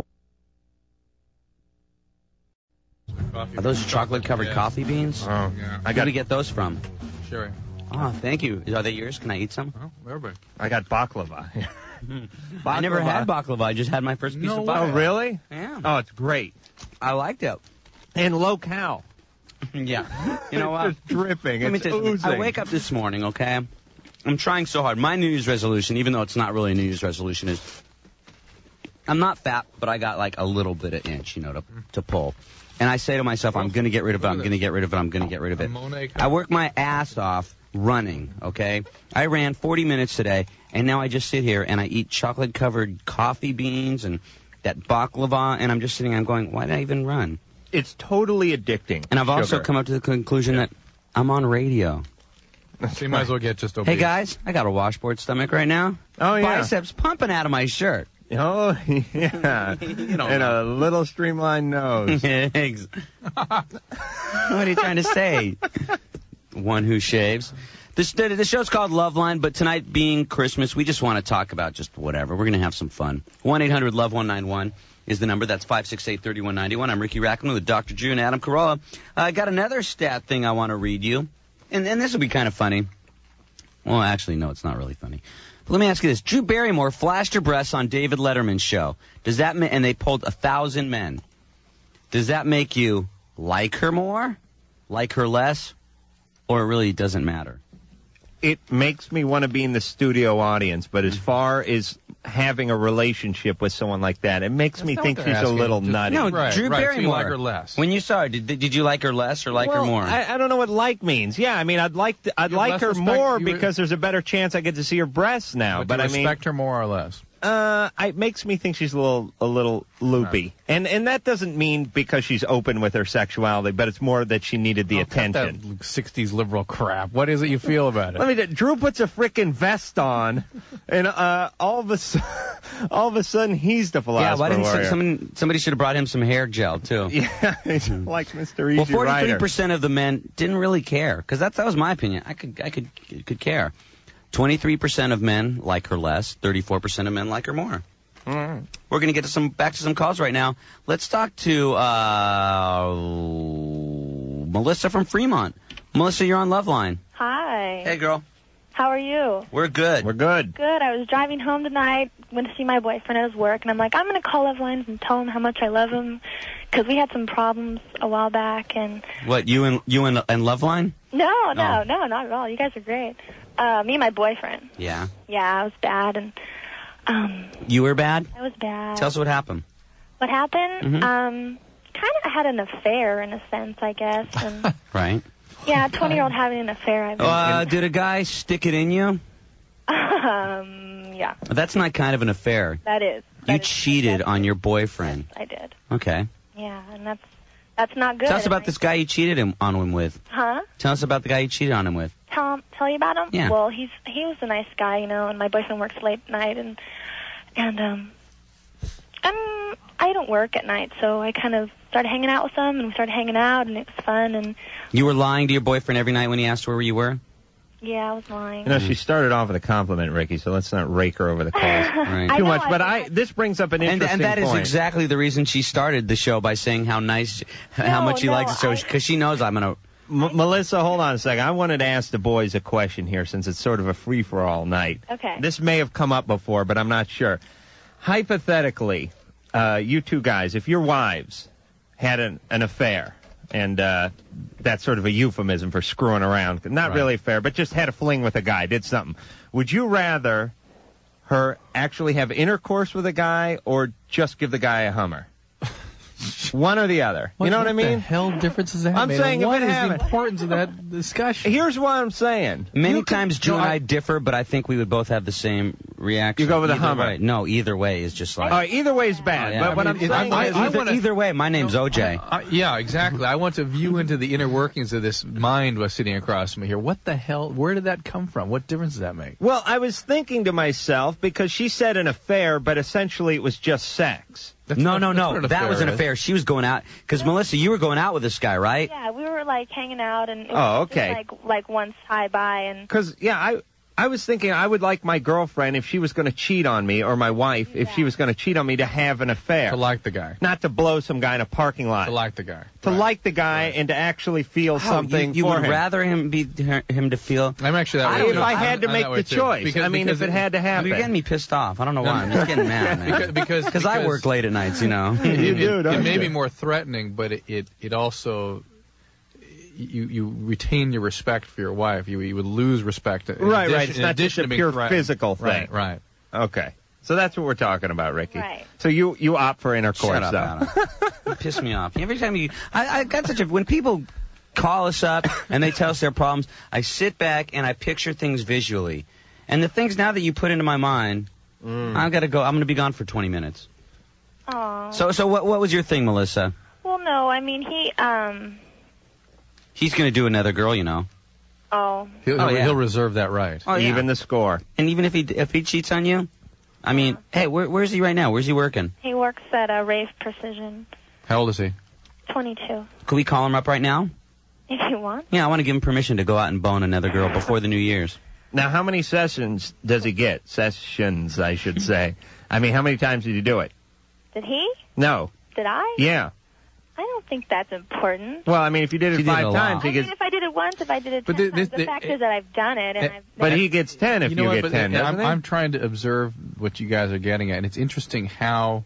Are those chocolate-covered coffee beans? Oh, I I got got to get those from. Sure. Oh, thank you. Are they yours? Can I eat some? Oh, everybody. I got baklava. I never had baklava. I just had my first piece No of way. baklava. Oh, really? Yeah. Oh, it's great. I liked it. And low cal. Yeah. You know It's what? just dripping. Let me It's tell you, oozing. I wake up this morning, okay? I'm trying so hard. My New Year's resolution, even though it's not really a New Year's resolution, is I'm not fat, but I got like a little bit of inch, you know, to to pull. And I say to myself, I'm going to get rid of it, I'm going to get rid of it, I'm going to get rid of it. Monet I work my ass off running, okay? I ran forty minutes today, and now I just sit here and I eat chocolate-covered coffee beans and that baklava, and I'm just sitting there, I'm going, why did I even run? It's totally addicting. And I've also sugar. come up to the conclusion that I'm on radio. So you might as well get just obese. Hey, guys, I got a washboard stomach right now. Oh, yeah. Biceps pumping out of my shirt. Oh, yeah. You don't and know. a little streamlined nose. Eggs. What are you trying to say? One who shaves. This, the, the show's called Loveline, but tonight being Christmas, we just want to talk about just whatever. We're going to have some fun. one eight hundred love one nine one is the number. That's five six eight, three one nine one. I'm Ricky Rackman with Doctor Drew and Adam Carolla. I got another stat thing I want to read you, and, and this will be kind of funny. Well, actually, no, it's not really funny. Let me ask you this. Drew Barrymore flashed her breasts on David Letterman's show. Does that ma- and they polled a thousand men. Does that make you like her more, like her less, or it really doesn't matter? It makes me want to be in the studio audience, but as far as having a relationship with someone like that, it makes me think she's a little nutty. No, Right, Drew right, so you Barrymore. like her less. When you saw her, did, did you like her less or like well, her more? I, I don't know what like means. Yeah, I mean, I'd like to, I'd You have like less her respect- more you re- because there's a better chance I get to see her breasts now. But, But do you I mean, respect her more or less? Uh, it makes me think she's a little, a little loopy, and and that doesn't mean because she's open with her sexuality, but it's more that she needed the Oh, cut attention. that sixties liberal crap. What is it you feel about it? Let me. t- Drew puts a frickin' vest on, and uh, all of a su- all of a sudden he's the yeah, philosopher why didn't some, warrior. someone, somebody should have brought him some hair gel, too. Yeah, he's like Mister Easy Well, forty-three Rider. percent of the men didn't really care, because that, that was my opinion. I could, I could, could care. twenty-three percent of men like her less, thirty-four percent of men like her more. Mm. We're going to get to some back to some calls right now. Let's talk to uh, Melissa from Fremont. Melissa, you're on Loveline. Hi. Hey, girl. How are you? We're good. We're good. Good. I was driving home tonight, went to see my boyfriend at his work, and I'm like, I'm going to call Loveline and tell him how much I love him, because we had some problems a while back, and... What, you and you and, and Loveline? No, no, Oh. no, not at all. You guys are great. Uh, me and my boyfriend. Yeah. Yeah, I was bad, and um, You were bad? I was bad. Tell us what happened. What happened? Mhm. Um, kind of had an affair, in a sense, I guess, and... Right. Yeah, a twenty-year-old having an affair, I Uh, did a guy stick it in you? Um, yeah, That's not kind of an affair. that is. You cheated on your boyfriend. I did. Okay. Yeah, and that's that's not good. Tell us about this guy you cheated him, on him with. Huh? Tell us about the guy you cheated on him with. Tell tell you about him? Yeah. Well, he's he was a nice guy, you know, and my boyfriend works late at night, and and um, um, I don't work at night, so I kind of started hanging out with him, and we started hanging out, and it was fun, and You were lying to your boyfriend every night when he asked where you were? yeah, I was lying. You know, she started off with a compliment, Ricky, so let's not rake her over the coals Right. I too know, much. I But think I, this brings up an And, interesting and that is point. exactly the reason she started the show by saying how nice, how No, much she no, likes the show, I- because she knows I'm going to... M- Melissa, hold on a second. I wanted to ask the boys a question here since it's sort of a free-for-all night. Okay. This may have come up before, but I'm not sure. Hypothetically, uh, you two guys, if your wives had an, an affair, and uh, that's sort of a euphemism for screwing around, not Right. really a affair, but just had a fling with a guy, did something, would you rather her actually have intercourse with a guy or just give the guy a Hummer? One or the other. You know what I mean? What the hell difference does that I'm make? saying if What it is the happened- importance of that discussion? Here's what I'm saying. Many You could- times Drew no, and I differ, but I think we would both have the same reaction. You go with a Either Hummer. way. No, either way is just like... All right, either way is bad. Oh, yeah. But what I I'm mean, it- saying I- is, I either, wanna- either way, my name's O J. Uh, yeah, exactly. I want to view into the inner workings of this mind was sitting across from me here. What the hell? Where did that come from? What difference does that make? well, I was thinking to myself because she said an affair, but essentially it was just sex. That's No, what- no, that's no. what an That was an is. affair. She was going out. Because, Melissa, you were going out with this guy, right? Yeah, we were like hanging out, and it Oh, was okay. just, like like once high by, and Because yeah, I I was thinking I would like my girlfriend if she was going to cheat on me, or my wife if she was going to cheat on me, to have an affair. To like the guy. Not to blow some guy in a parking lot. To like the guy. To like the guy and to actually feel How, something you, you for would him. rather him be him to feel... I'm actually that I way. don't if know. I I'm- had to I'm make that way the too. choice, Because- I mean, because if it had to happen. You're getting me pissed off. I don't know why. I'm just getting mad, man. Because, because, Because I because work late at nights, you know. You it, do, it, don't it may you? be more threatening, but it, it, it also you you retain your respect for your wife. You you would lose respect. In Right, addition, right. It's in not just addition a to being pure threatened. physical thing. Right, right. Okay. So that's what we're talking about, Ricky. Right. So you you opt for intercourse, Shut up, though. Adam. You piss me off. Every time you... I, I got such a... When people call us up and they tell us their problems, I sit back and I picture things visually. And the things now that you put into my mind, Mm. I've got to go. I'm going to be gone for twenty minutes. oh. So so what what was your thing, Melissa? Well, no, I mean he um He's going to do another girl, you know. oh He'll, Oh, he'll, yeah. he'll reserve that right. Oh, yeah. Even the score. And even if he if he cheats on you, I mean, hey, where, where's he right now? Where's he working? he works at a Rave Precision, How old is he? twenty-two. Could we call him up right now? If you want. Yeah, I want to give him permission to go out and bone another girl before the New Year's. Now, how many sessions does he get? Sessions, I should say. I mean, how many times did you do it? Did he? No. Did I? Yeah. I don't think that's important. Well, I mean, if you did it She did five it a times, lot. he I gets. mean, if I did it once, if I did it ten But the- times, the- the the- fact is that I've done it, and I've. But he gets ten if you you, know what, get but ten, I'm, doesn't he? I'm trying to observe what you guys are getting at, and it's interesting how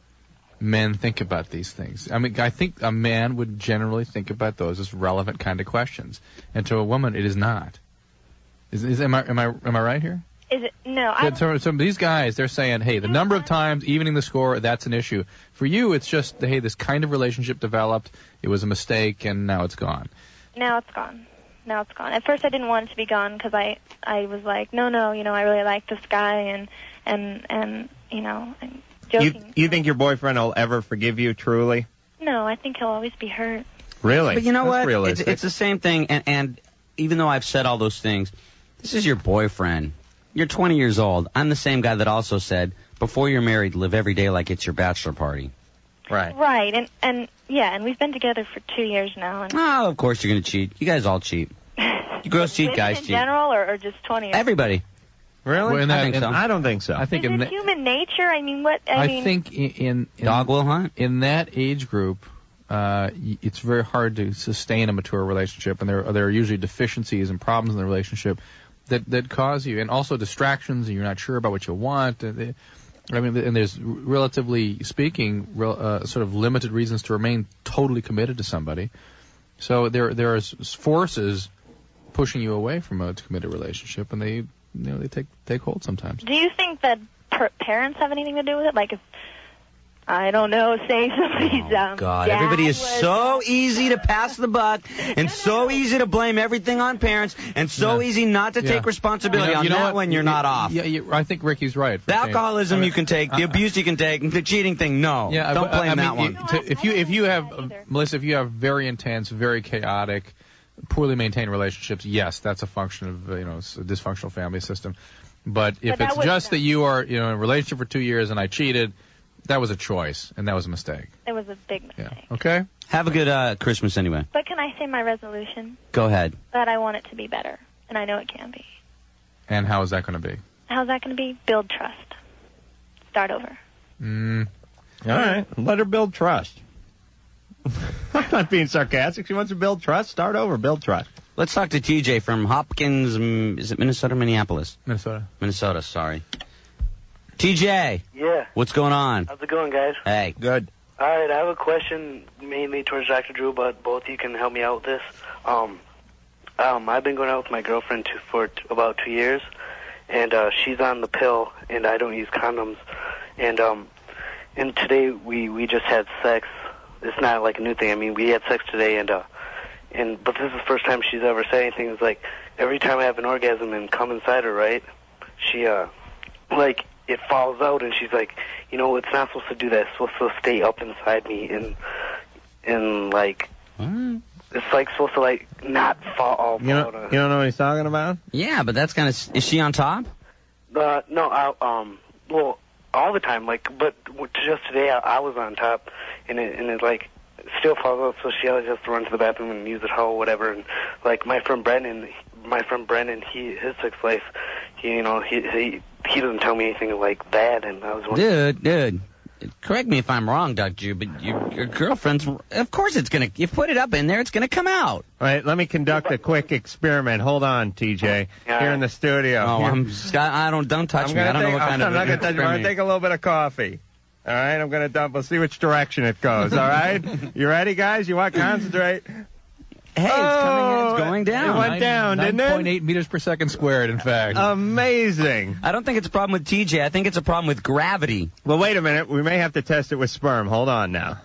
men think about these things. I mean, I think a man would generally think about those as relevant kind of questions, and to a woman, it is not. Is, is am I am I am I right here? Is it no? I So, so, so these guys, they're saying, hey, the number of times evening the score, that's an issue. For you, it's just, hey, this kind of relationship developed, it was a mistake, and now it's gone. Now it's gone. Now it's gone. At first, I didn't want it to be gone because I, I was like, no, no, you know, I really like this guy, and, and, and, you know, and You, joking. you think your boyfriend will ever forgive you truly? No, I think he'll always be hurt. Really? But you know That's what? It's, realistic. it's the same thing, and, and even though I've said all those things, this is your boyfriend. You're twenty years old. I'm the same guy that also said, before you're married, live every day like it's your bachelor party. Right. Right, and, and, yeah, and we've been together for two years now. And Oh, of course you're going to cheat. You guys all cheat. You girls cheat, women guys in cheat. general, or, or just twenty? Everybody. Really? Well, in I that- think in- so. I don't think so. I think Is in it that, human nature? I mean, what? I, I mean, think in, in, in Dog will hunt. in that age group, uh, y- it's very hard to sustain a mature relationship, and there there are usually deficiencies and problems in the relationship that that cause you, and also distractions, and you're not sure about what you want. And they- I mean, and there's relatively speaking, real, uh, sort of limited reasons to remain totally committed to somebody. So there there are s- forces pushing you away from a committed relationship, and they you know they take take hold sometimes. do you think that per- parents have anything to do with it? Like, if I don't know, say somebody's um, God, dad everybody is was, so easy to pass the buck, and so easy to blame everything on parents, and so Yeah. easy not to Yeah. take responsibility You know- on you know that what? when you're not off. Yeah, you, I think Ricky's right. The alcoholism you can take, the Uh, abuse you can take, the cheating thing, no. Yeah, Don't but, blame I that mean, one. you- to- if you if you have uh, Melissa, if you have very intense, very chaotic, poorly maintained relationships, yes, that's a function of uh, you know s- a dysfunctional family system. But if But that it's was just not- that you are you know in a relationship for two years and I cheated, that was a choice and that was a mistake. It was a big mistake. Yeah. Okay. Have a good uh, Christmas anyway. But can I say my resolution? Go ahead. That I want it to be better, and I know it can be. And how is that going to be? How's that going to be? Build trust. Start over. Mm. All right. Let her build trust. I'm not being sarcastic. She wants to build trust. Start over. Build trust. Let's talk to T J from Hopkins, mm, is it Minnesota or Minneapolis? Minnesota. Minnesota, sorry. T J, Yeah. what's going on? How's it going, guys? Hey. Good. All right, I have a question mainly towards Doctor Drew, but both of you can help me out with this. Um, um, I've been going out with my girlfriend to, for t- about two years, and uh, she's on the pill, and I don't use condoms. And um, and today we we just had sex. It's not like a new thing. I mean, we had sex today, and uh, and but this is the first time she's ever said anything. It's like every time I have an orgasm and come inside her, right? She uh, like. It falls out, and she's like, you know, it's not supposed to do that. It's supposed to stay up inside me, and and like, What? it's like supposed to like not fall all You know, you don't know what he's talking about? Yeah, but that's kind of, is she on top? Uh, no, I, um, well, all the time, like, but w- just today I, I was on top, and it and it like still falls out, so she always has to run to the bathroom and use it how whatever, and like my friend Brendan, my friend Brendan, he his sex life, he you know he he. He doesn't tell me anything like that, and I was wondering. Dude, dude, correct me if I'm wrong, Doctor Drew, but your, your girlfriend's, of course it's going to, you put it up in there, it's going to come out. All right, let me conduct a quick experiment. Hold on, T J. Here in the studio. Oh, Here- I'm, Scott, I don't, don't touch I'm me. gonna I don't take, know what kind I'm of not going to touch you. I'm going to take a little bit of coffee. All right, I'm going to dump. We'll see which direction it goes. All right? You ready, guys? You want to concentrate? Hey, it's coming in. Oh, It's going down. It went down, didn't it? nine point eight meters per second squared, in fact. Amazing. I don't think it's a problem with T J. I think it's a problem with gravity. Well, wait a minute. We may have to test it with sperm. Hold on now.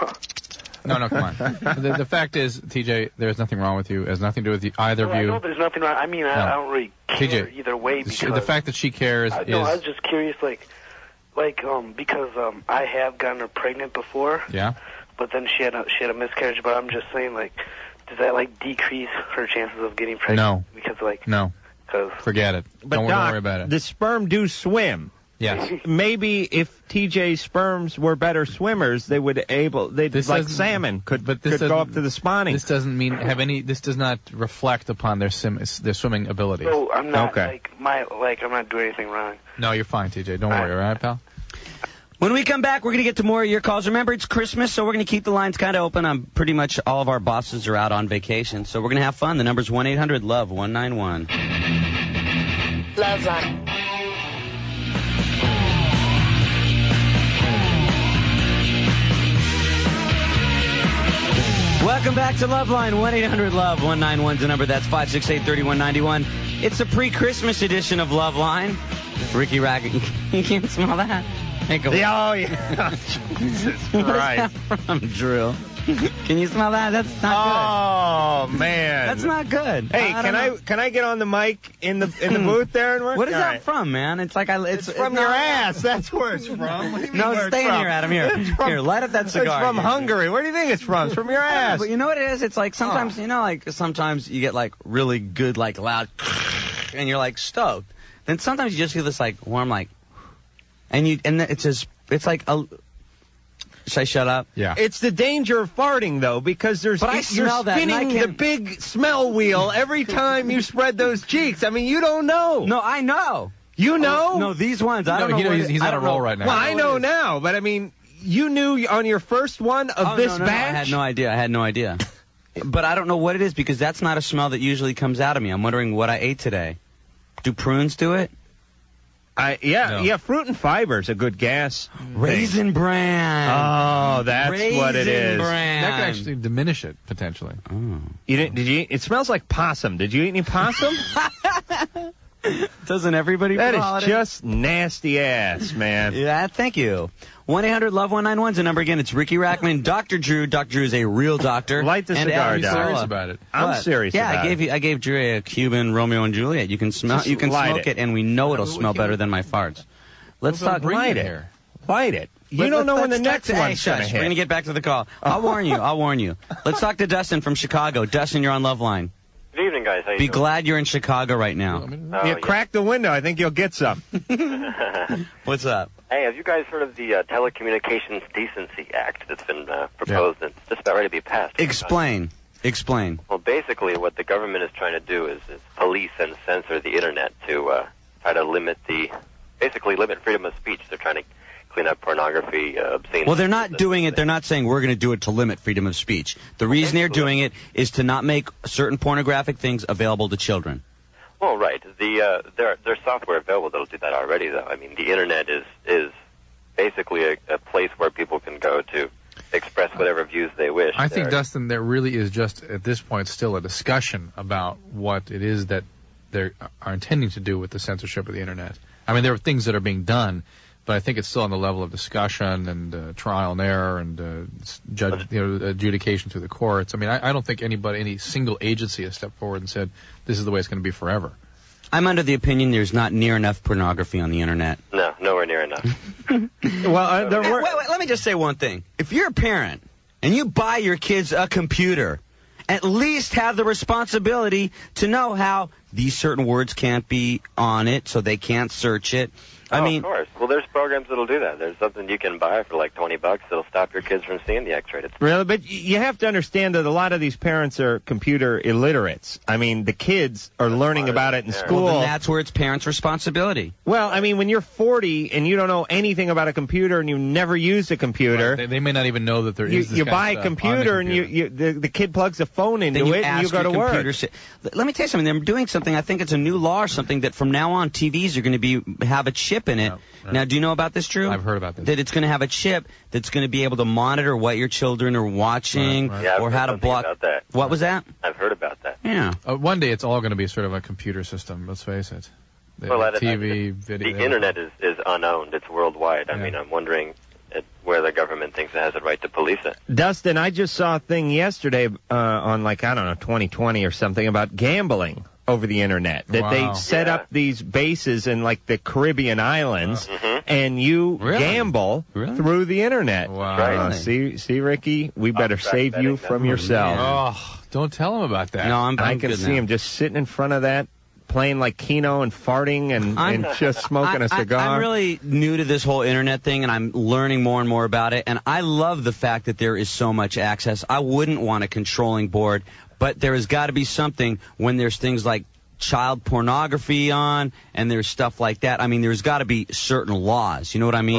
No, no, come on. the, the fact is, T J, there's nothing wrong with you. It has nothing to do with you, either Well, I of know you. there's nothing wrong. I mean, I, No. I don't really care T J, either way because She- the fact that she cares I, is... no, I was just curious, like, like um, because um, I have gotten her pregnant before, Yeah? but then she had a, she had a miscarriage. But I'm just saying, like, does that like decrease her chances of getting pregnant? No. Because like, No. because Forget it. But don't, Doc, don't worry about it. the sperm do swim. Yes. Maybe if T J's sperms were better swimmers, they would able they This like doesn't- salmon could But this could go doesn't- up to the spawning. This doesn't mean have any. This does not reflect upon their sim, their swimming abilities. so I'm not Okay. like my like I'm not doing anything wrong. No, you're fine, T J. Don't worry, all right, pal? When we come back, we're going to get to more of your calls. Remember, it's Christmas, so we're going to keep the lines kind of open. I'm pretty much all of our bosses are out on vacation, so we're going to have fun. The number's one eight hundred love one nine one. Love Line. Welcome back to Loveline. one eight hundred love one nine one is the number. That's five six eight, three one nine one. It's a pre-Christmas edition of Loveline. Ricky Rack, you can't smell that? Hey, go. Oh, yeah. Jesus Christ. What is that from, Drew? Can you smell that? That's not good. Oh, man. That's not good. Hey, I can know. I can I get on the mic in the in the booth there and work? What is All that right. from, man? It's like I. It's, It's from it's your not- ass. That's where it's from. What do you mean No, where it's stay in from? here, Adam. Here, It's from- here, light up that cigar. It's from here. Hungary. Where do you think it's from? It's from your ass. But you know what it is? It's like sometimes, you know, like sometimes you get like really good, like loud, and you're like stoked. Then sometimes you just feel this like warm, like, and you, and it's just, it's like a. Should I shut up? Yeah. It's the danger of farting, though, because there's But I you're smell that, and I spinning the can't- big smell wheel every time you spread those cheeks. I mean, you don't know. No, I know. You know? Oh, no, these ones. I No, don't know. he- what he's- it- he's I on a don't roll know. right now. Well, I I know know it is. now, but I mean, you knew on your first one of Oh, this no, no, no, batch. I had no idea. I had no idea. But I don't know what it is because that's not a smell that usually comes out of me. I'm wondering what I ate today. Do prunes do it? I, yeah, No. yeah. Fruit and fiber is a good gas. Raisin bran. Oh, that's Raisin what it is. bran. That could actually diminish it, potentially. Oh. You didn't? Did you? Eat, it smells like possum. Did you eat any possum? Doesn't everybody? That for the is holidays? just nasty ass, man. Yeah, thank you. one eight hundred love one nine one is the number again. It's Ricky Rackman, Doctor Drew. Doctor Drew is a real doctor. Light the and cigar Adam down. Carolla. Serious about it. I'm What? serious Yeah, about I gave it. you. I gave Drew a Cuban Romeo and Juliet. You can smell. Just You can light smoke it. it. and we know it'll Yeah, we smell can- better than my farts. Let's Well, talk. bring Light it it. here. Light it. You Let- don't know let's- when the let's next talk to- one's hey, going to shush, hit. We're gonna get back to the call. I'll warn you. I'll warn you. Let's talk to Dustin from Chicago. Dustin, you're on Loveline. Good evening, guys. How you Be doing? glad you're in Chicago right now. Oh, yeah, yeah. crack the window. I think you'll get some. What's up? Hey, have you guys heard of the uh, Telecommunications Decency Act that's been uh, proposed and it's just about ready to be passed? Explain. Explain. Well, basically, what the government is trying to do is, is police and censor the internet to uh, try to limit the, basically limit freedom of speech. They're trying to clean up pornography, uh, obscene. Well, they're not doing it. They're not saying we're going to do it to limit freedom of speech. The reason they're doing it is to not make certain pornographic things available to children. Well, right. The uh, there there's software available that'll do that already, though. I mean, the internet is is basically a, a place where people can go to express whatever views they wish. I think, There- Dustin, there really is just, at this point, still a discussion about what it is that they are intending to do with the censorship of the Internet. I mean, there are things that are being done, but I think it's still on the level of discussion and uh, trial and error and uh, judge, you know, adjudication through the courts. I mean, I, I don't think anybody, any single agency has stepped forward and said, this is the way it's going to be forever. I'm under the opinion there's not near enough pornography on the Internet. No, nowhere near enough. Well, uh, there Wait, were. wait, wait, let me just say one thing. If you're a parent and you buy your kids a computer, at least have the responsibility to know how these certain words can't be on it, so they can't search it. I oh, mean, of course. Well, there's programs that'll do that. There's something you can buy for like twenty bucks that'll stop your kids from seeing the X-rated. Really, but y- you have to understand that a lot of these parents are computer illiterates. I mean, the kids are learning about it in school. well, then that's where it's parents' responsibility. Well, I mean, when you're forty and you don't know anything about a computer and you never used a computer, They, they may not even know that there you, is this you kind buy of a stuff on the computer and you, computer. you the, the kid plugs a phone into Then you it and ask you go your to computer. work. si- Let me tell you something. They're doing something. I think it's a new law or something that from now on T Vs are going to be have a chip in it. No, right. Now, do you know about this, Drew? I've heard about this. That it's going to have a chip that's going to be able to monitor what your children are watching Right, right. Yeah, I've or heard how to something block. about that. What was that? I've heard about that. Yeah. Uh, one day it's all going to be sort of a computer system, let's face it. The Well, that- T V, the video. The internet is, is unowned. It's worldwide. I Yeah. mean, I'm wondering at where the government thinks it has the right to police it. Dustin, I just saw a thing yesterday uh, on like, I don't know, twenty twenty or something about gambling over the internet. That Wow. they set Yeah. up these bases in like the Caribbean islands Mhm. and you Really? gamble Really? through the internet. Wow. Right. Uh, see, see, Ricky, we better track save you betting, from that's- yourself. Oh, don't tell them about that. No, I'm, I I'm can good see now. him just sitting in front of that, playing like Keno and farting and, I'm- and just smoking I, a cigar. I, I'm really new to this whole internet thing, and I'm learning more and more about it. And I love the fact that there is so much access. I wouldn't want a controlling board, but there has got to be something when there's things like child pornography on and there's stuff like that. I mean, there's got to be certain laws. You know what I mean? Well, that's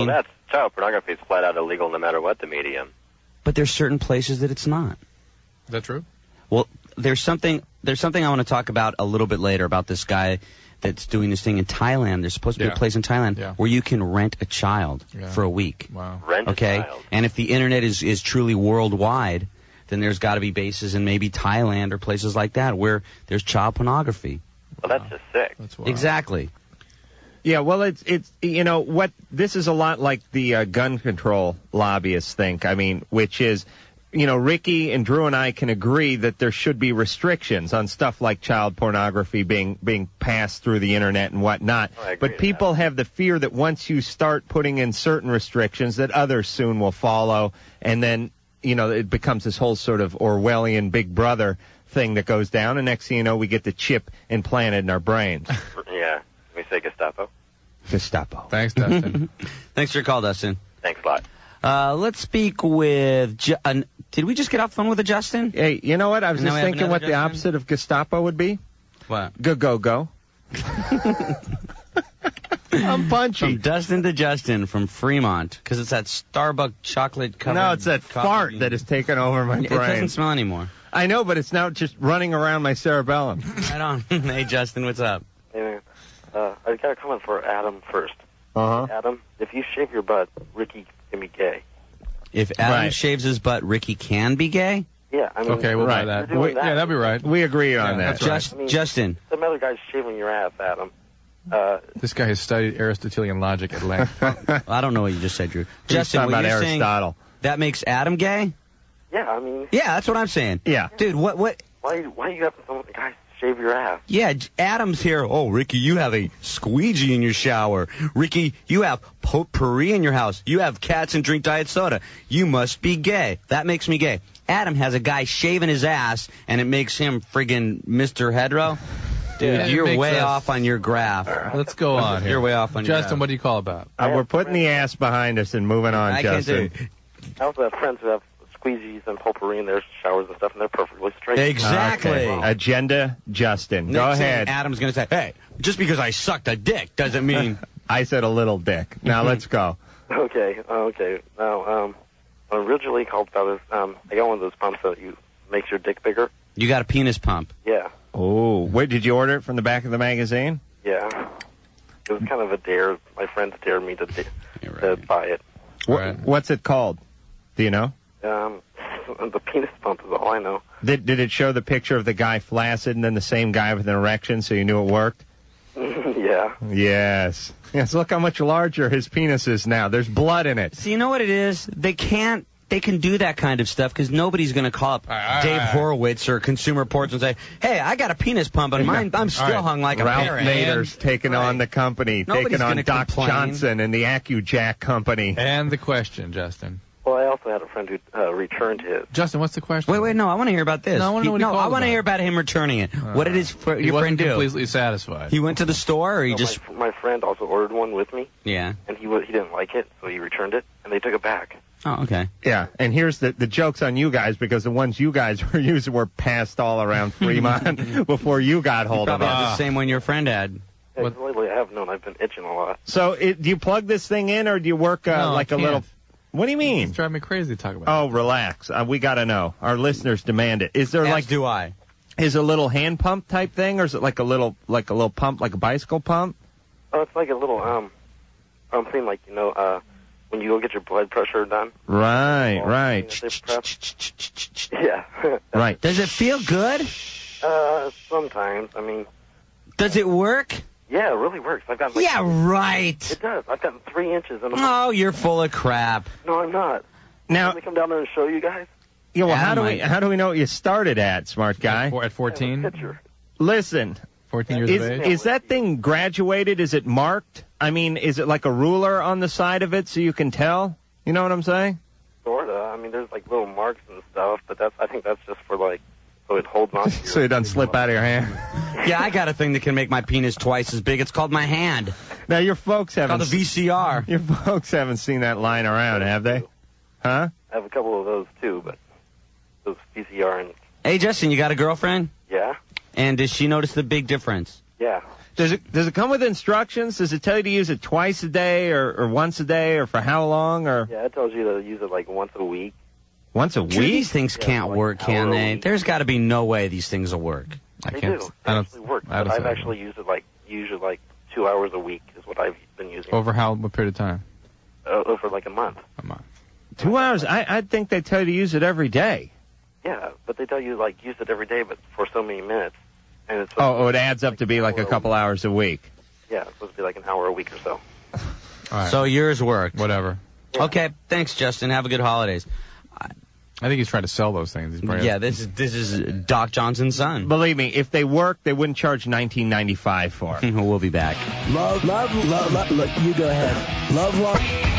child pornography is flat out illegal no matter what the medium. But there's certain places that it's not. Is that true? Well, there's something there's something I want to talk about a little bit later about this guy that's doing this thing in Thailand. There's supposed to be Yeah. a place in Thailand Yeah. where you can rent a child Yeah. for a week. Wow. Rent Okay? a child. And if the internet is, is truly worldwide, then there's got to be bases in maybe Thailand or places like that where there's child pornography. Well, that's just sick. That's Exactly. Yeah, well, it's it's you know what this is a lot like the uh, gun control lobbyists think. I mean, which is, you know, Ricky and Drew and I can agree that there should be restrictions on stuff like child pornography being being passed through the internet and whatnot. I agree But with people have the fear that once you start putting in certain restrictions, that others soon will follow, and then you know it becomes this whole sort of Orwellian Big Brother thing that goes down, and next thing you know, we get the chip implanted in our brains. Yeah. We say Gestapo. Gestapo. Thanks, Dustin. Thanks for your call, Dustin. Thanks a lot. Uh, let's speak with. Ju- uh, did we just get off the phone with a Justin? Hey, you know what? I was And now just we have thinking another what the Justin? opposite of Gestapo would be. What? Go, go, go. I'm punchy. From Dustin to Justin from Fremont, because it's that Starbucks chocolate covered. No, it's that coffee fart bean. that has taken over my It brain. doesn't smell anymore. I know, but it's now just running around my cerebellum. Right on. Hey, Justin, what's up? Hey, man. Uh, I got a comment for Adam first. Uh-huh. Adam, if you shave your butt, Ricky can be gay. If Adam Right. shaves his butt, Ricky can be gay? Yeah, I mean, Okay, we'll Right. buy that. You're doing We- that. yeah, that'd be right. We agree on Yeah, that. that's right. Just, I mean- Justin. Some other guy's shaving your ass, Adam. Uh, This guy has studied Aristotelian logic at length. I don't know what you just said, Drew. He's Justin, talking what about you're saying, Aristotle. that makes Adam gay? yeah, I mean, Yeah, that's what I'm saying. Yeah. Dude, what, what? why why you have some guys shave your ass? Yeah, J- Adam's here. Oh, Ricky, you have a squeegee in your shower. Ricky, you have potpourri in your house. You have cats and drink diet soda. You must be gay. That makes me gay. Adam has a guy shaving his ass, and it makes him friggin' Mister Hetero. Dude, Yeah, it you're makes way us- off on your graph. Let's go on here. You're way off on your Justin, graph. what do you call about? Uh, we're putting the ass behind us and moving on, I can't do Justin. I also have friends who have squeegees and potpourri in their showers and stuff, and they're perfectly straight. Exactly. Okay. Agenda, Justin. Go Next thing ahead. Adam's going to say, hey, just because I sucked a dick doesn't mean... I said a little dick. Now let's go. Okay, okay. Now, um, I originally called about this. Um, I got one of those pumps that you makes your dick bigger. You got a penis pump. Yeah, Oh, wait, did you order it from the back of the magazine? yeah. It was kind of a dare. My friends dared me to, to buy it. Wha- Right. What's it called? Do you know? Um, the penis pump is all I know. Did, did it show the picture of the guy flaccid and then the same guy with an erection so you knew it worked? Yeah. Yes. Yes, look how much larger his penis is now. There's blood in it. So you know what it is? They can't. They can do that kind of stuff because nobody's going to call up right, Dave all right. Horowitz or Consumer Reports and say, "Hey, I got a penis pump and mine. I'm still All right. hung like a Ralph parrot." Nader's taking on the company, Nobody's taking on gonna Doc complain. Johnson and the AccuJack company. And the question, Justin. Well, I also had a friend who uh, returned his. Justin, what's the question? Wait, wait, no. I want to hear about this. No, I wanna He- know what he no, called I want to about. hear about him returning it. what did his fr- He your friend wasn't do? completely satisfied. He went to the store, or he So just my, my friend also ordered one with me, yeah. and he wa- he didn't like it, so he returned it, and they took it back. Oh, okay. Yeah, and here's the the joke's on you guys because the ones you guys were using were passed all around Fremont before you got hold of Probably them. had the same one your friend had. Yeah, 'cause lately I have known I've been itching a lot. So it, do you plug this thing in or do you work uh, No, I like a can't. little? What do you mean? It's driving me crazy to talk about. Oh, relax. Uh, we got to know. Our listeners demand it. Is there As like do I. is it a little hand pump type thing or is it like a little like a little pump like a bicycle pump? Oh, it's like a little um, I'm saying like you know uh, when you go get your blood pressure done. Right, Oh, right. you know, they press- Yeah. Right. Does it feel good? Uh, sometimes. I mean, Does it work? yeah, it really works. I've got like, Yeah, right. It does. I've gotten three inches in a month. Oh, you're full of crap. No, I'm not. Now, Let me come down there and show you guys. yeah, well, how do we Adam, I- how do we know what you started at, smart guy? At fourteen? Picture. Listen, fourteen years is of age? is that thing graduated? Is it marked? I mean, is it like a ruler on the side of it so you can tell? You know what I'm saying? Sorta. I mean, there's like little marks and stuff, but that's I think that's just for like so it holds on to your. So it doesn't slip out of your hand. Yeah, I got a thing that can make my penis twice as big. It's called my hand. Now your folks haven't Called a V C R. your folks haven't seen that lying around, have they? Huh? I have a couple of those too, but those V C R and Hey, Justin, you got a girlfriend? yeah, And does she notice the big difference? yeah. Does it does it come with instructions? Does it tell you to use it twice a day or, or once a day or for how long? Or Yeah, it tells you to use it like once a week. Once a Dude, week? these things Yeah, can't like work, an can hour a they? week. There's got to be no way these things will work. I They can't. do. I They don't. actually work. I don't But I've say actually used it like usually like two hours a week is what I've been using. Over how what period of time? Uh, over like a month. A month. Two hours? I I think they tell you to use it every day. Yeah, but they tell you like use it every day, but for so many minutes, and it's Oh, oh, it adds up to be like a couple hours a week. yeah, it's supposed to be like an hour a week or so. All right. So yours worked. Whatever. Okay, thanks, Justin. Have a good holidays. I think he's trying to sell those things. He's probably- Yeah, this is this is Doc Johnson's son. Believe me, if they work, they wouldn't charge nineteen ninety-five for it. We'll be back. Love, love, love, love. Look, you go ahead. Love, love.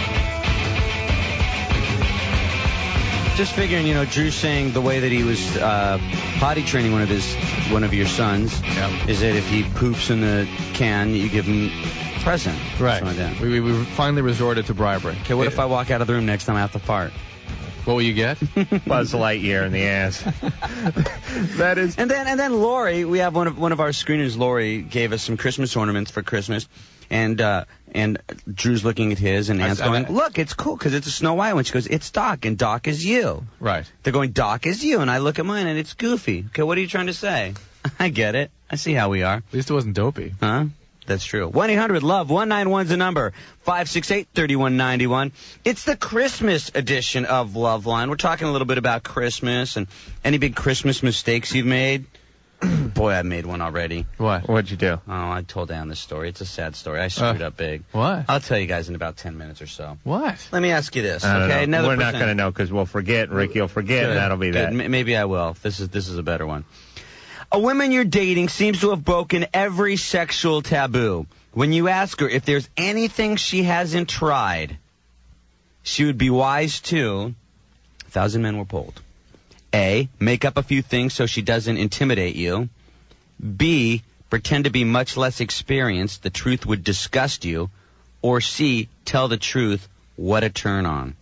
Just figuring, you know, Drew saying the way that he was uh, potty training one of his one of your sons Yeah. is that if he poops in the can, you give him a present. Right. Something like that. We, we, we finally resorted to bribery. Okay, what if I walk out of the room next time I have to fart? What will you get? Buzz Lightyear in the ass. That is. And then and then Lori, we have one of one of our screeners. Lori gave us some Christmas ornaments for Christmas, and uh, and Drew's looking at his, and Ann's I- I- going, "Look, it's cool because it's a Snow White one." She goes, "It's Doc, and Doc is you." Right. They're going, "Doc is you," and I look at mine, and it's Goofy. Okay, what are you trying to say? I get it. I see how we are. At least it wasn't dopey. Huh? That's true. one eight hundred love one nine one's the number. five six eight, three one nine one. It's the Christmas edition of Loveline. We're talking a little bit about Christmas and any big Christmas mistakes you've made. Boy, I made one already. What? What'd you do? Oh, I told Ann this story. It's a sad story. I screwed Uh, up big. What? I'll tell you guys in about ten minutes or so. What? Let me ask you this, I don't okay? know. Another We're not percent- going to know because we'll forget. Ricky will forget, and Good. that'll be Good. that. M- Maybe I will. This is this is a better one. A woman you're dating seems to have broken every sexual taboo. When you ask her if there's anything she hasn't tried, she would be wise to. A thousand men were polled. A. Make up a few things so she doesn't intimidate you. B. Pretend to be much less experienced. The truth would disgust you. Or C. Tell the truth. What a turn on.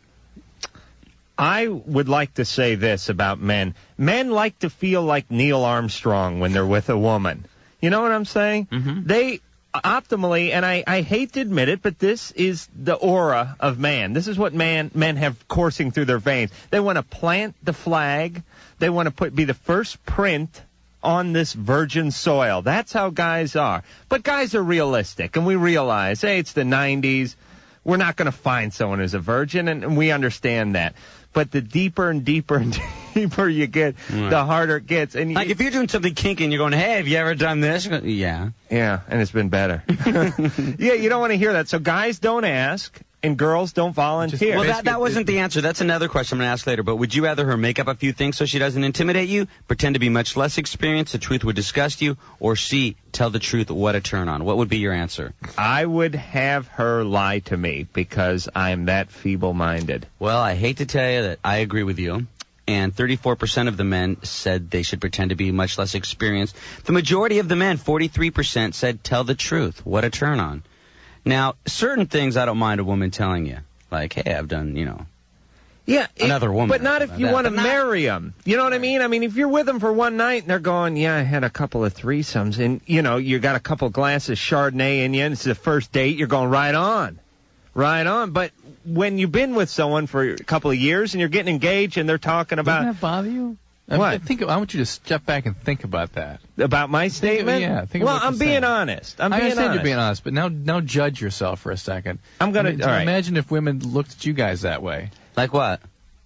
I would like to say this about men. Men like to feel like Neil Armstrong when they're with a woman. You know what I'm saying? Mm-hmm. They optimally, and I, I hate to admit it, but this is the aura of man. This is what man men have coursing through their veins. They want to plant the flag. They want to put be the first print on this virgin soil. That's how guys are. But guys are realistic, and we realize, hey, it's the nineties. We're not going to find someone who's a virgin, and, and we understand that. But the deeper and deeper and deeper you get, Right. the harder it gets. And you, Like if you're doing something kinky and you're going, hey, have you ever done this? You go, yeah. yeah, and it's been better. Yeah, you don't want to hear that. So guys don't ask, and girls don't volunteer. Well, that, that wasn't the answer. That's another question I'm going to ask later. But would you rather her make up a few things so she doesn't intimidate you, pretend to be much less experienced, the truth would disgust you, or C, tell the truth, what a turn on? What would be your answer? I would have her lie to me because I'm that feeble-minded. Well, I hate to tell you that I agree with you. And thirty-four percent of the men said they should pretend to be much less experienced. The majority of the men, forty-three percent, said tell the truth. What a turn on. Now, certain things I don't mind a woman telling you. Like, hey, I've done, you know, Yeah, it- another woman. But not or if something you like want that. to But not- marry them. You know what I mean? I mean, if you're with them for one night and they're going, yeah, I had a couple of threesomes, and, you know, you got a couple glasses Chardonnay in you, and it's the first date, you're going right on. Right on. But when you've been with someone for a couple of years and you're getting engaged and they're talking about... Doesn't that bother you? I What? mean, think. I want you to step back and think about that. About my statement? Yeah. Think well, about what I'm you're being saying. honest. I'm I being understand honest. you're being honest, but now, now judge yourself for a second. I'm gonna- I mean, all right. Imagine if women looked at you guys that way. Like what?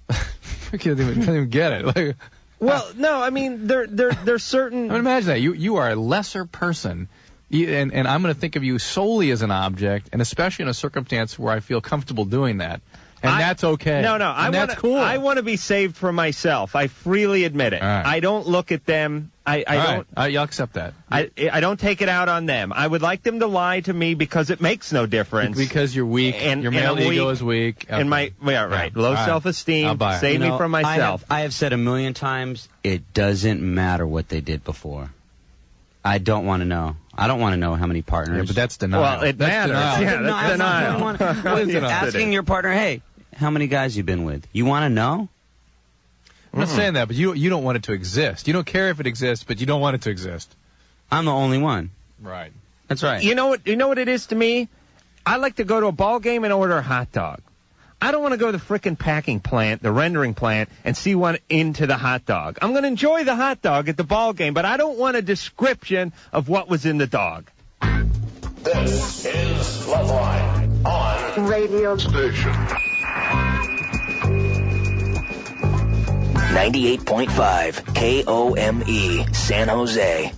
I can't even, can't even get it. Like, Well, no, I mean, there, there, there's certain... I mean, imagine that. You, you are a lesser person, you, and, and I'm going to think of you solely as an object, and especially in a circumstance where I feel comfortable doing that. And I- that's okay. No, no, and I that's wanna, cool. I want to be saved for myself. I freely admit it. All right. I don't look at them. I, I All don't. right. All right, you'll accept that. I, I don't take it out on them. I would like them to lie to me because it makes no difference. Because you're weak, And- your and male I'm ego weak, is weak. And my, yeah, right, Yeah. low All right. self-esteem. I'll buy it. Save You me know, from I myself. have, I have said a million times, it doesn't matter what they did before. I don't want to know. I don't want to know how many partners. Yeah, but that's denial. Well, it that's matters. Denial. Yeah, No, that's I'm not- denial. I don't wanna- What is it? asking your partner, hey, how many guys you been with? You want to know? I'm not saying that, but you you don't want it to exist. You don't care if it exists, but you don't want it to exist. I'm the only one. Right. That's right. You know what? You know what it is to me? I like to go to a ball game and order a hot dog. I don't want to go to the frickin' packing plant, the rendering plant, and see one into the hot dog. I'm going to enjoy the hot dog at the ball game, but I don't want a description of what was in the dog. This is Loveline on radio station. ninety-eight point five K O M E, San Jose.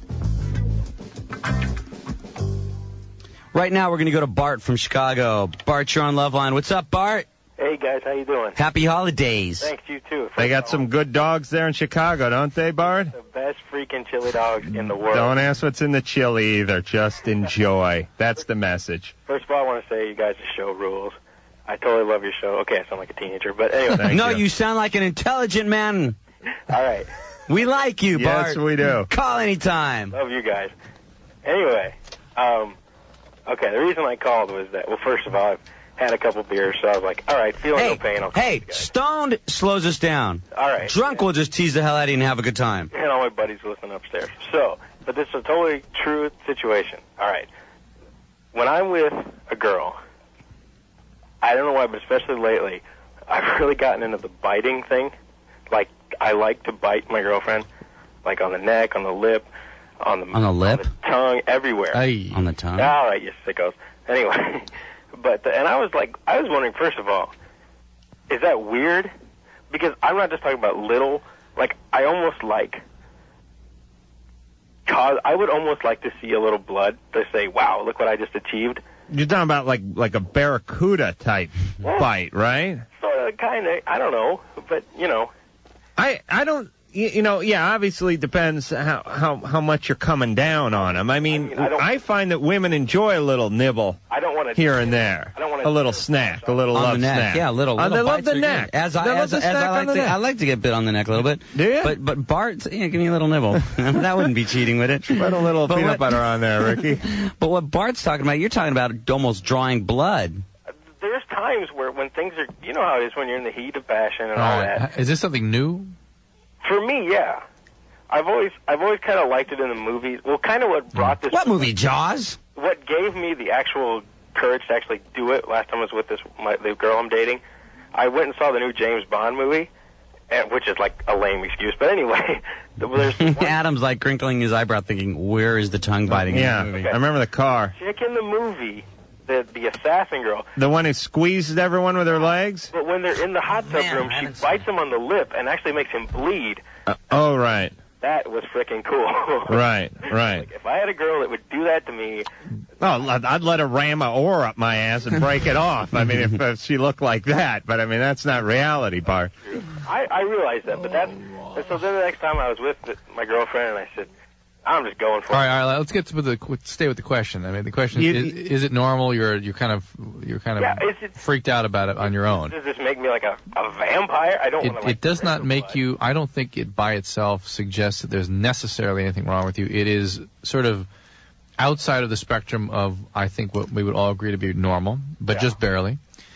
Right now, we're going to go to Bart from Chicago. Bart, you're on Loveline. What's up, Bart? Hey, guys. How you doing? Happy holidays. Thanks, you too. They got some good dogs there in Chicago, don't they, Bart? The best freaking chili dogs in the world. Don't ask what's in the chili either. Just enjoy. That's the message. First of all, I want to say you guys' show rules. I totally love your show. Okay, I sound like a teenager, but anyway. no, you. you sound like an intelligent man. All right. We like you, Bart. Yes, we do. Call anytime. Love you guys. Anyway, um, okay, the reason I called was that, well, first of all, I've had a couple beers, so I was like, all right, feeling hey, no pain. I'll call hey, you guys. stoned slows us down. All right. Drunk will just tease the hell out of you and have a good time. And all my buddies listening upstairs. So, but this is a totally true situation. All right. When I'm with a girl, I don't know why, but especially lately, I've really gotten into the biting thing. Like, I like to bite my girlfriend, like on the neck, on the lip, on the, on the lip, on the tongue, everywhere. Aye. On the tongue. All right, you sickos. Anyway, but the, and I was like, I was wondering, first of all, is that weird? Because I'm not just talking about little. Like, I almost like, cause I would almost like to see a little blood to say, wow, look what I just achieved. You're talking about like like a barracuda type Yeah. bite, right? Sort of, kind of. I don't know, but you know. I I don't. You you know, yeah, obviously it depends how, how, how much you're coming down on them. I mean, I, mean, I, I find that women enjoy a little nibble I don't want to here and there. I don't want a little snack, a little on love the neck. snack. Yeah, a little. Uh, little they love bites the are neck. good. As I, They love as, the as snack I on like the to, neck. I like to get bit on the neck a little bit. Do you? But but Bart, yeah, give me a little nibble. That wouldn't be cheating, would it? Put a little But peanut what- butter on there, Ricky. But what Bart's talking about, you're talking about almost drawing blood. There's times where when things are, you know how it is when you're in the heat of passion and All all right. that. Is this something new? For me, yeah. I've always, I've always kind of liked it in the movies. Well, kind of what brought this. What movie, Jaws? What gave me the actual courage to actually do it last time I was with this my, the girl I'm dating. I went and saw the new James Bond movie, and, which is like a lame excuse, but anyway, there's Adam's like crinkling his eyebrow, thinking, "Where is the tongue biting Yeah, in the movie?" I remember the car. chick in the movie, the the assassin girl. The one who squeezes everyone with her legs? But when they're in the hot tub Man, room, I she haven't bites him on the lip and actually makes him bleed. Uh, oh, right. That was freaking cool. Right, right. If I had a girl that would do that to me, Oh, I'd I'd let her ram a oar up my ass and break it off. I mean, if, if she looked like that. But, I mean, that's not reality, Bart. I, I realized that. But that's and so then the next time I was with the, my girlfriend, and I said, I'm just going for All it. right, all right. Let's get to the stay with the question. I mean, the question You- is: Is it normal? You're you're kind of you're kind of Yeah, is it- freaked out about it on your own. Does this make me like a, a vampire? I don't It, want to like. it does not make you. I don't think it by itself suggests that there's necessarily anything wrong with you. It is sort of outside of the spectrum of, I think, what we would all agree to be normal, but Yeah. just barely.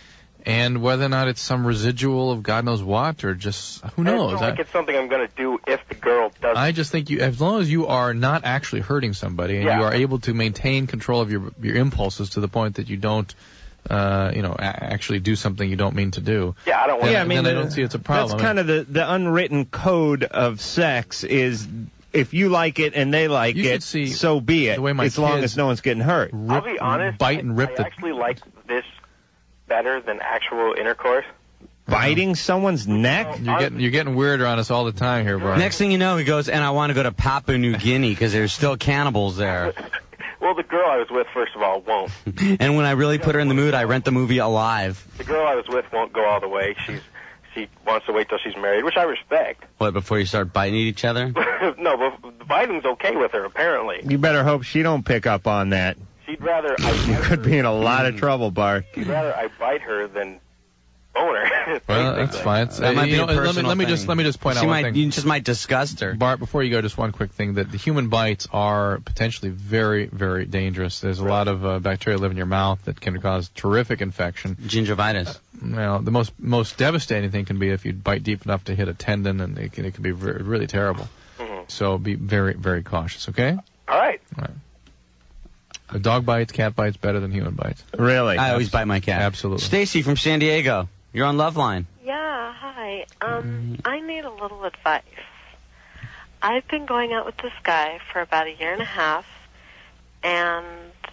And whether or not it's some residual of God knows what, or just who I knows. don't I, think it's something I'm going to do if the girl does. I just think you, as long as you are not actually hurting somebody, and Yeah. you are able to maintain control of your your impulses to the point that you don't, uh, you know, a- actually do something you don't mean to do. Yeah, I don't want. Then, Yeah, I mean, then I the- don't see it's a problem. That's kind of the, the unwritten code of sex is if you like it and they like You should it, see so be it, the way my as long kids as no one's getting hurt. I'll be honest. bite and rip I, I the- actually like this better than actual intercourse. Biting someone's neck? You're getting you're getting weirder on us all the time here, bro. Next thing you know, he goes, and I want to go to Papua New Guinea because there's still cannibals there. Well, the girl I was with, first of all, won't. And when I really put her in the mood, I rent the movie Alive. The girl I was with won't go all the way. She's she wants to wait till she's married, which I respect. What, before you start biting at each other? No, but the biting's okay with her apparently. You better hope she don't pick up on that. She'd rather You I could be in a lot of trouble, Bart. she'd rather I bite her than bone her. Well, that's fine. It's, That uh, might you be know, a let me personal let me thing. just let me just point She out one might, thing. You just might disgust her. Bart, before you go, just one quick thing, that the human bites are potentially very, very dangerous. There's a lot of uh, bacteria live in your mouth that can cause terrific infection. Gingivitis. Well, the most most devastating thing can be if you bite deep enough to hit a tendon, and it can, it can be very, really terrible. Mhm. So be very, very cautious, okay? All right. All right. A dog bites, cat bites better than human bites. Really? I always bite my cat. Absolutely. Stacy from San Diego. You're on Loveline. Yeah, hi. Um, I need a little advice. I've been going out with this guy for about a year and a half, and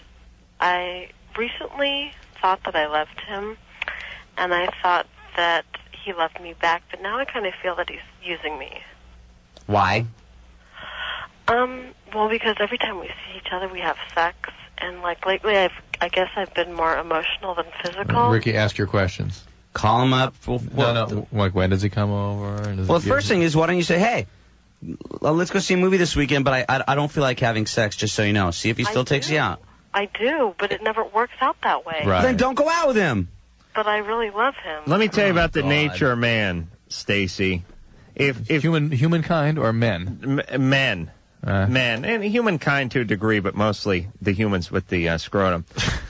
I recently thought that I loved him, and I thought that he loved me back, but now I kind of feel that he's using me. Why? Um, well, because every time we see each other, we have sex, and like lately, I've, I guess I've been more emotional than physical. Ricky, ask your questions. Call him up. no, no. Like, when does he come over? Does Well, he the first thing is, why don't you say, hey, well, let's go see a movie this weekend, but I, I I don't feel like having sex, just so you know. See if he still I takes do. you out. I do, but it never works out that way. Right. Then don't go out with him. But I really love him. Let me tell you about the God. nature of man, Stacy. If if human humankind or men, M- men, uh. men, and humankind to a degree, but mostly the humans with the uh, scrotum.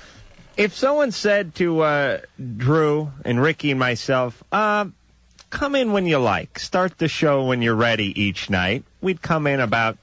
If someone said to uh, Drew and Ricky and myself, uh, come in when you like, start the show when you're ready each night, we'd come in about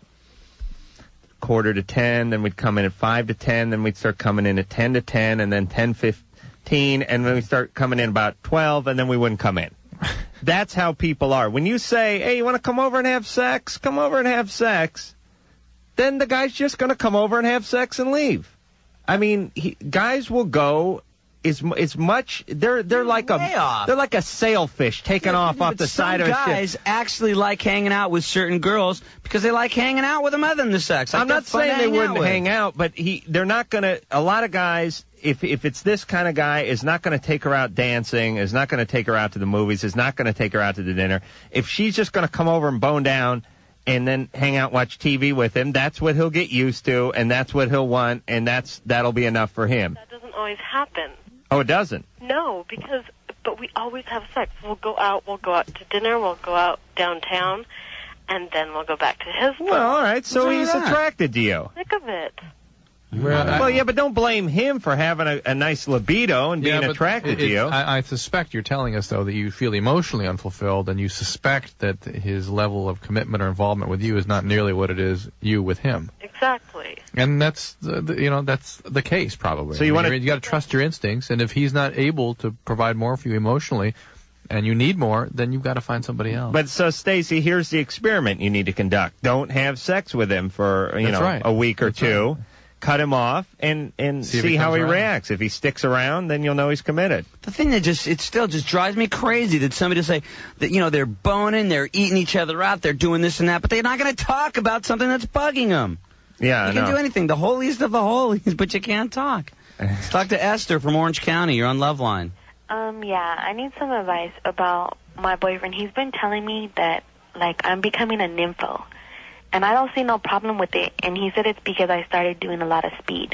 quarter to ten, then we'd come in at five to ten, then we'd start coming in at ten to ten, and then ten fifteen, and then we'd start coming in about twelve, and then we wouldn't come in. That's how people are. When you say, hey, you want to come over and have sex? Come over and have sex. Then the guy's just going to come over and have sex and leave. I mean, he, guys will go as, as much. They're they're like a off. they're like a sailfish taking Yeah, off but off the some side of a guys ship. actually like hanging out with certain girls because they like hanging out with them other than the sex. Like I'm they're not fun to saying they hang out wouldn't with. hang out, but he they're not going to. A lot of guys, if if it's this kind of guy, is not going to take her out dancing, is not going to take her out to the movies, is not going to take her out to the dinner. If she's just going to come over and bone down and then hang out, watch T V with him, that's what he'll get used to, and that's what he'll want, and that's that'll be enough for him. That doesn't always happen. Oh, it doesn't. No, because, but we always have sex. We'll go out, we'll go out to dinner, we'll go out downtown, and then we'll go back to his place. Well, all right, so What's he's that? attracted to you. Sick of it. Well, yeah, but don't blame him for having a, a nice libido and being Yeah, but attracted it- to you. I, I suspect you're telling us, though, that you feel emotionally unfulfilled, and you suspect that his level of commitment or involvement with you is not nearly what it is you with him. Exactly. And that's, the, the, you know, that's the case, probably. So you I mean, wanna- you got to trust your instincts, and if he's not able to provide more for you emotionally, and you need more, then you've got to find somebody else. But so, Stacy, here's the experiment you need to conduct. Don't have sex with him for you That's know right. a week or That's two. right. Cut him off and and See see, if he how comes he around. reacts. If he sticks around, then you'll know he's committed. The thing that just, it still just drives me crazy that somebody will say that, you know, they're boning, they're eating each other out, they're doing this and that, but they're not going to talk about something that's bugging them. Yeah, You I can know. do anything, the holiest of the holies, but you can't talk. Let's talk to Esther from Orange County. You're on Loveline. Um, yeah, I need some advice about my boyfriend. He's been telling me that, like, I'm becoming a nympho. And I don't see no problem with it. And he said it's because I started doing a lot of speed.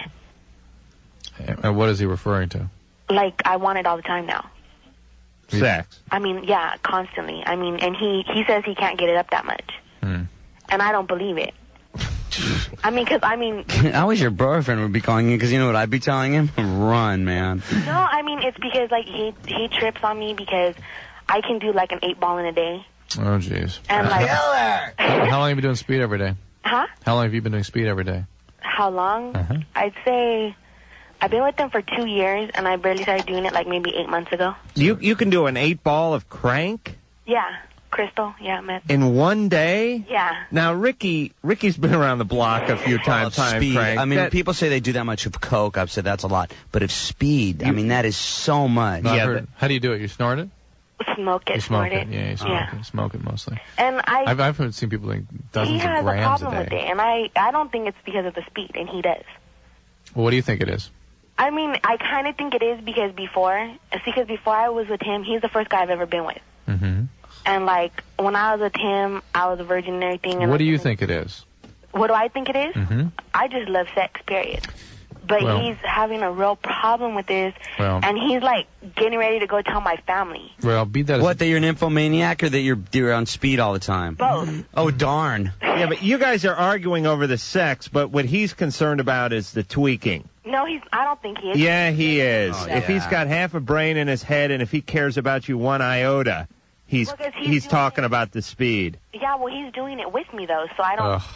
And what is he referring to? Like, I want it all the time now. Sex. I mean, yeah, constantly. I mean, and he, he says he can't get it up that much. Hmm. And I don't believe it. I mean, because, I mean, I wish your boyfriend would be calling you, because you know what I'd be telling him? Run, man. no, I mean, it's because, like, he, he trips on me because I can do, like, an eight ball in a day. Oh, jeez. And, like, How long have you been doing speed every day? huh? How long have you been doing speed every day? How long? Uh-huh. I'd say I've been with them for two years, and I barely started doing it like maybe eight months ago. You you can do an eight ball of crank Yeah, crystal. Yeah, meth. in one day. Yeah. Now, Ricky Ricky's been around the block a few times. Time Speed. crank. I mean, That- people say they do that much of coke. I've said that's a lot. But if speed, I mean, that is so much. No, I've heard- how do you do it? You snort it? Smoke it, You smoke snort it. Yeah, you smoke Yeah. it. Smoke it mostly. And I, I've I've seen people doing he dozens has of a grams problem a with day. it, and I, I don't think it's because of the speed, and he does. Well, what do you think it is? I mean, I kind of think it is because before, it's because before I was with him, he's the first guy I've ever been with. Mm-hmm. And like when I was with him, I was a virgin and everything. And What do you think it is? What do I think it is? Mm-hmm. I just love sex, period. But Well- he's having a real problem with this, Well- and he's like getting ready to go tell my family. Well, be that as What, that you're an infomaniac or that you're, you're on speed all the time? Both. Oh, darn. Yeah, but you guys are arguing over the sex, but what he's concerned about is the tweaking. No, he's. I don't think he is. Yeah, he is. Oh, If yeah. he's got half a brain in his head and if he cares about you one iota, he's Well, 'cause he's he's doing talking about the speed. Yeah, well, he's doing it with me though, so I don't. Ugh.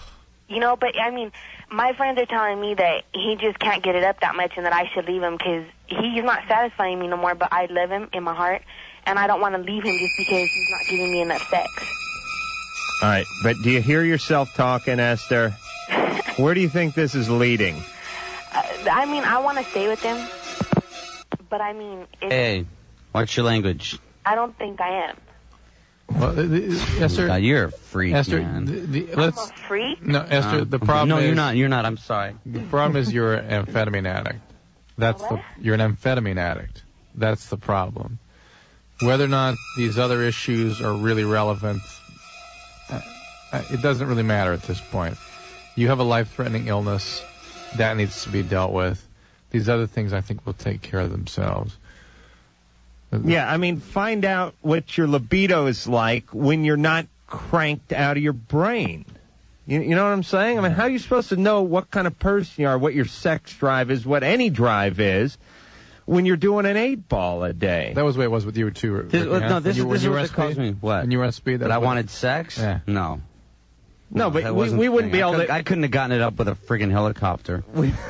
You know, but I mean, my friends are telling me that he just can't get it up that much and that I should leave him because he's not satisfying me no more, but I love him in my heart, and I don't want to leave him just because he's not giving me enough sex. All right, but do you hear yourself talking, Esther? Where do you think this is leading? Uh, I mean, I want to stay with him, but I mean... It's, Hey, watch your language. I don't think I am. Well, the, the, Esther, God, you're a freak, Esther, man. The, the, let's, I'm a freak? No, Esther, Uh, the problem no, is... you're not. You're not. I'm sorry. The problem is you're an amphetamine addict. That's the you're an amphetamine addict. That's the problem. Whether or not these other issues are really relevant, uh, it doesn't really matter at this point. You have a life-threatening illness that needs to be dealt with. These other things, I think, will take care of themselves. Yeah, I mean, find out what your libido is like when you're not cranked out of your brain. You, you know what I'm saying? I mean, how are you supposed to know what kind of person you are, what your sex drive is, what any drive is, when you're doing an eight ball a day? That was the way it was with you, too. This, Ricky, huh? no, this, When you, this is when what you this caused me. What? When you were on speed, That I wanted sex? Yeah. No. No, but that we, wasn't we the wouldn't thing. be I able could- to... I couldn't have gotten it up with a friggin' helicopter.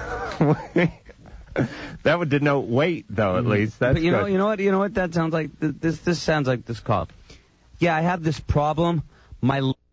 That would denote weight, though, at least. That's But you know, good. you know what? You know what that sounds like? Th- This this sounds like this call. Yeah, I have this problem. My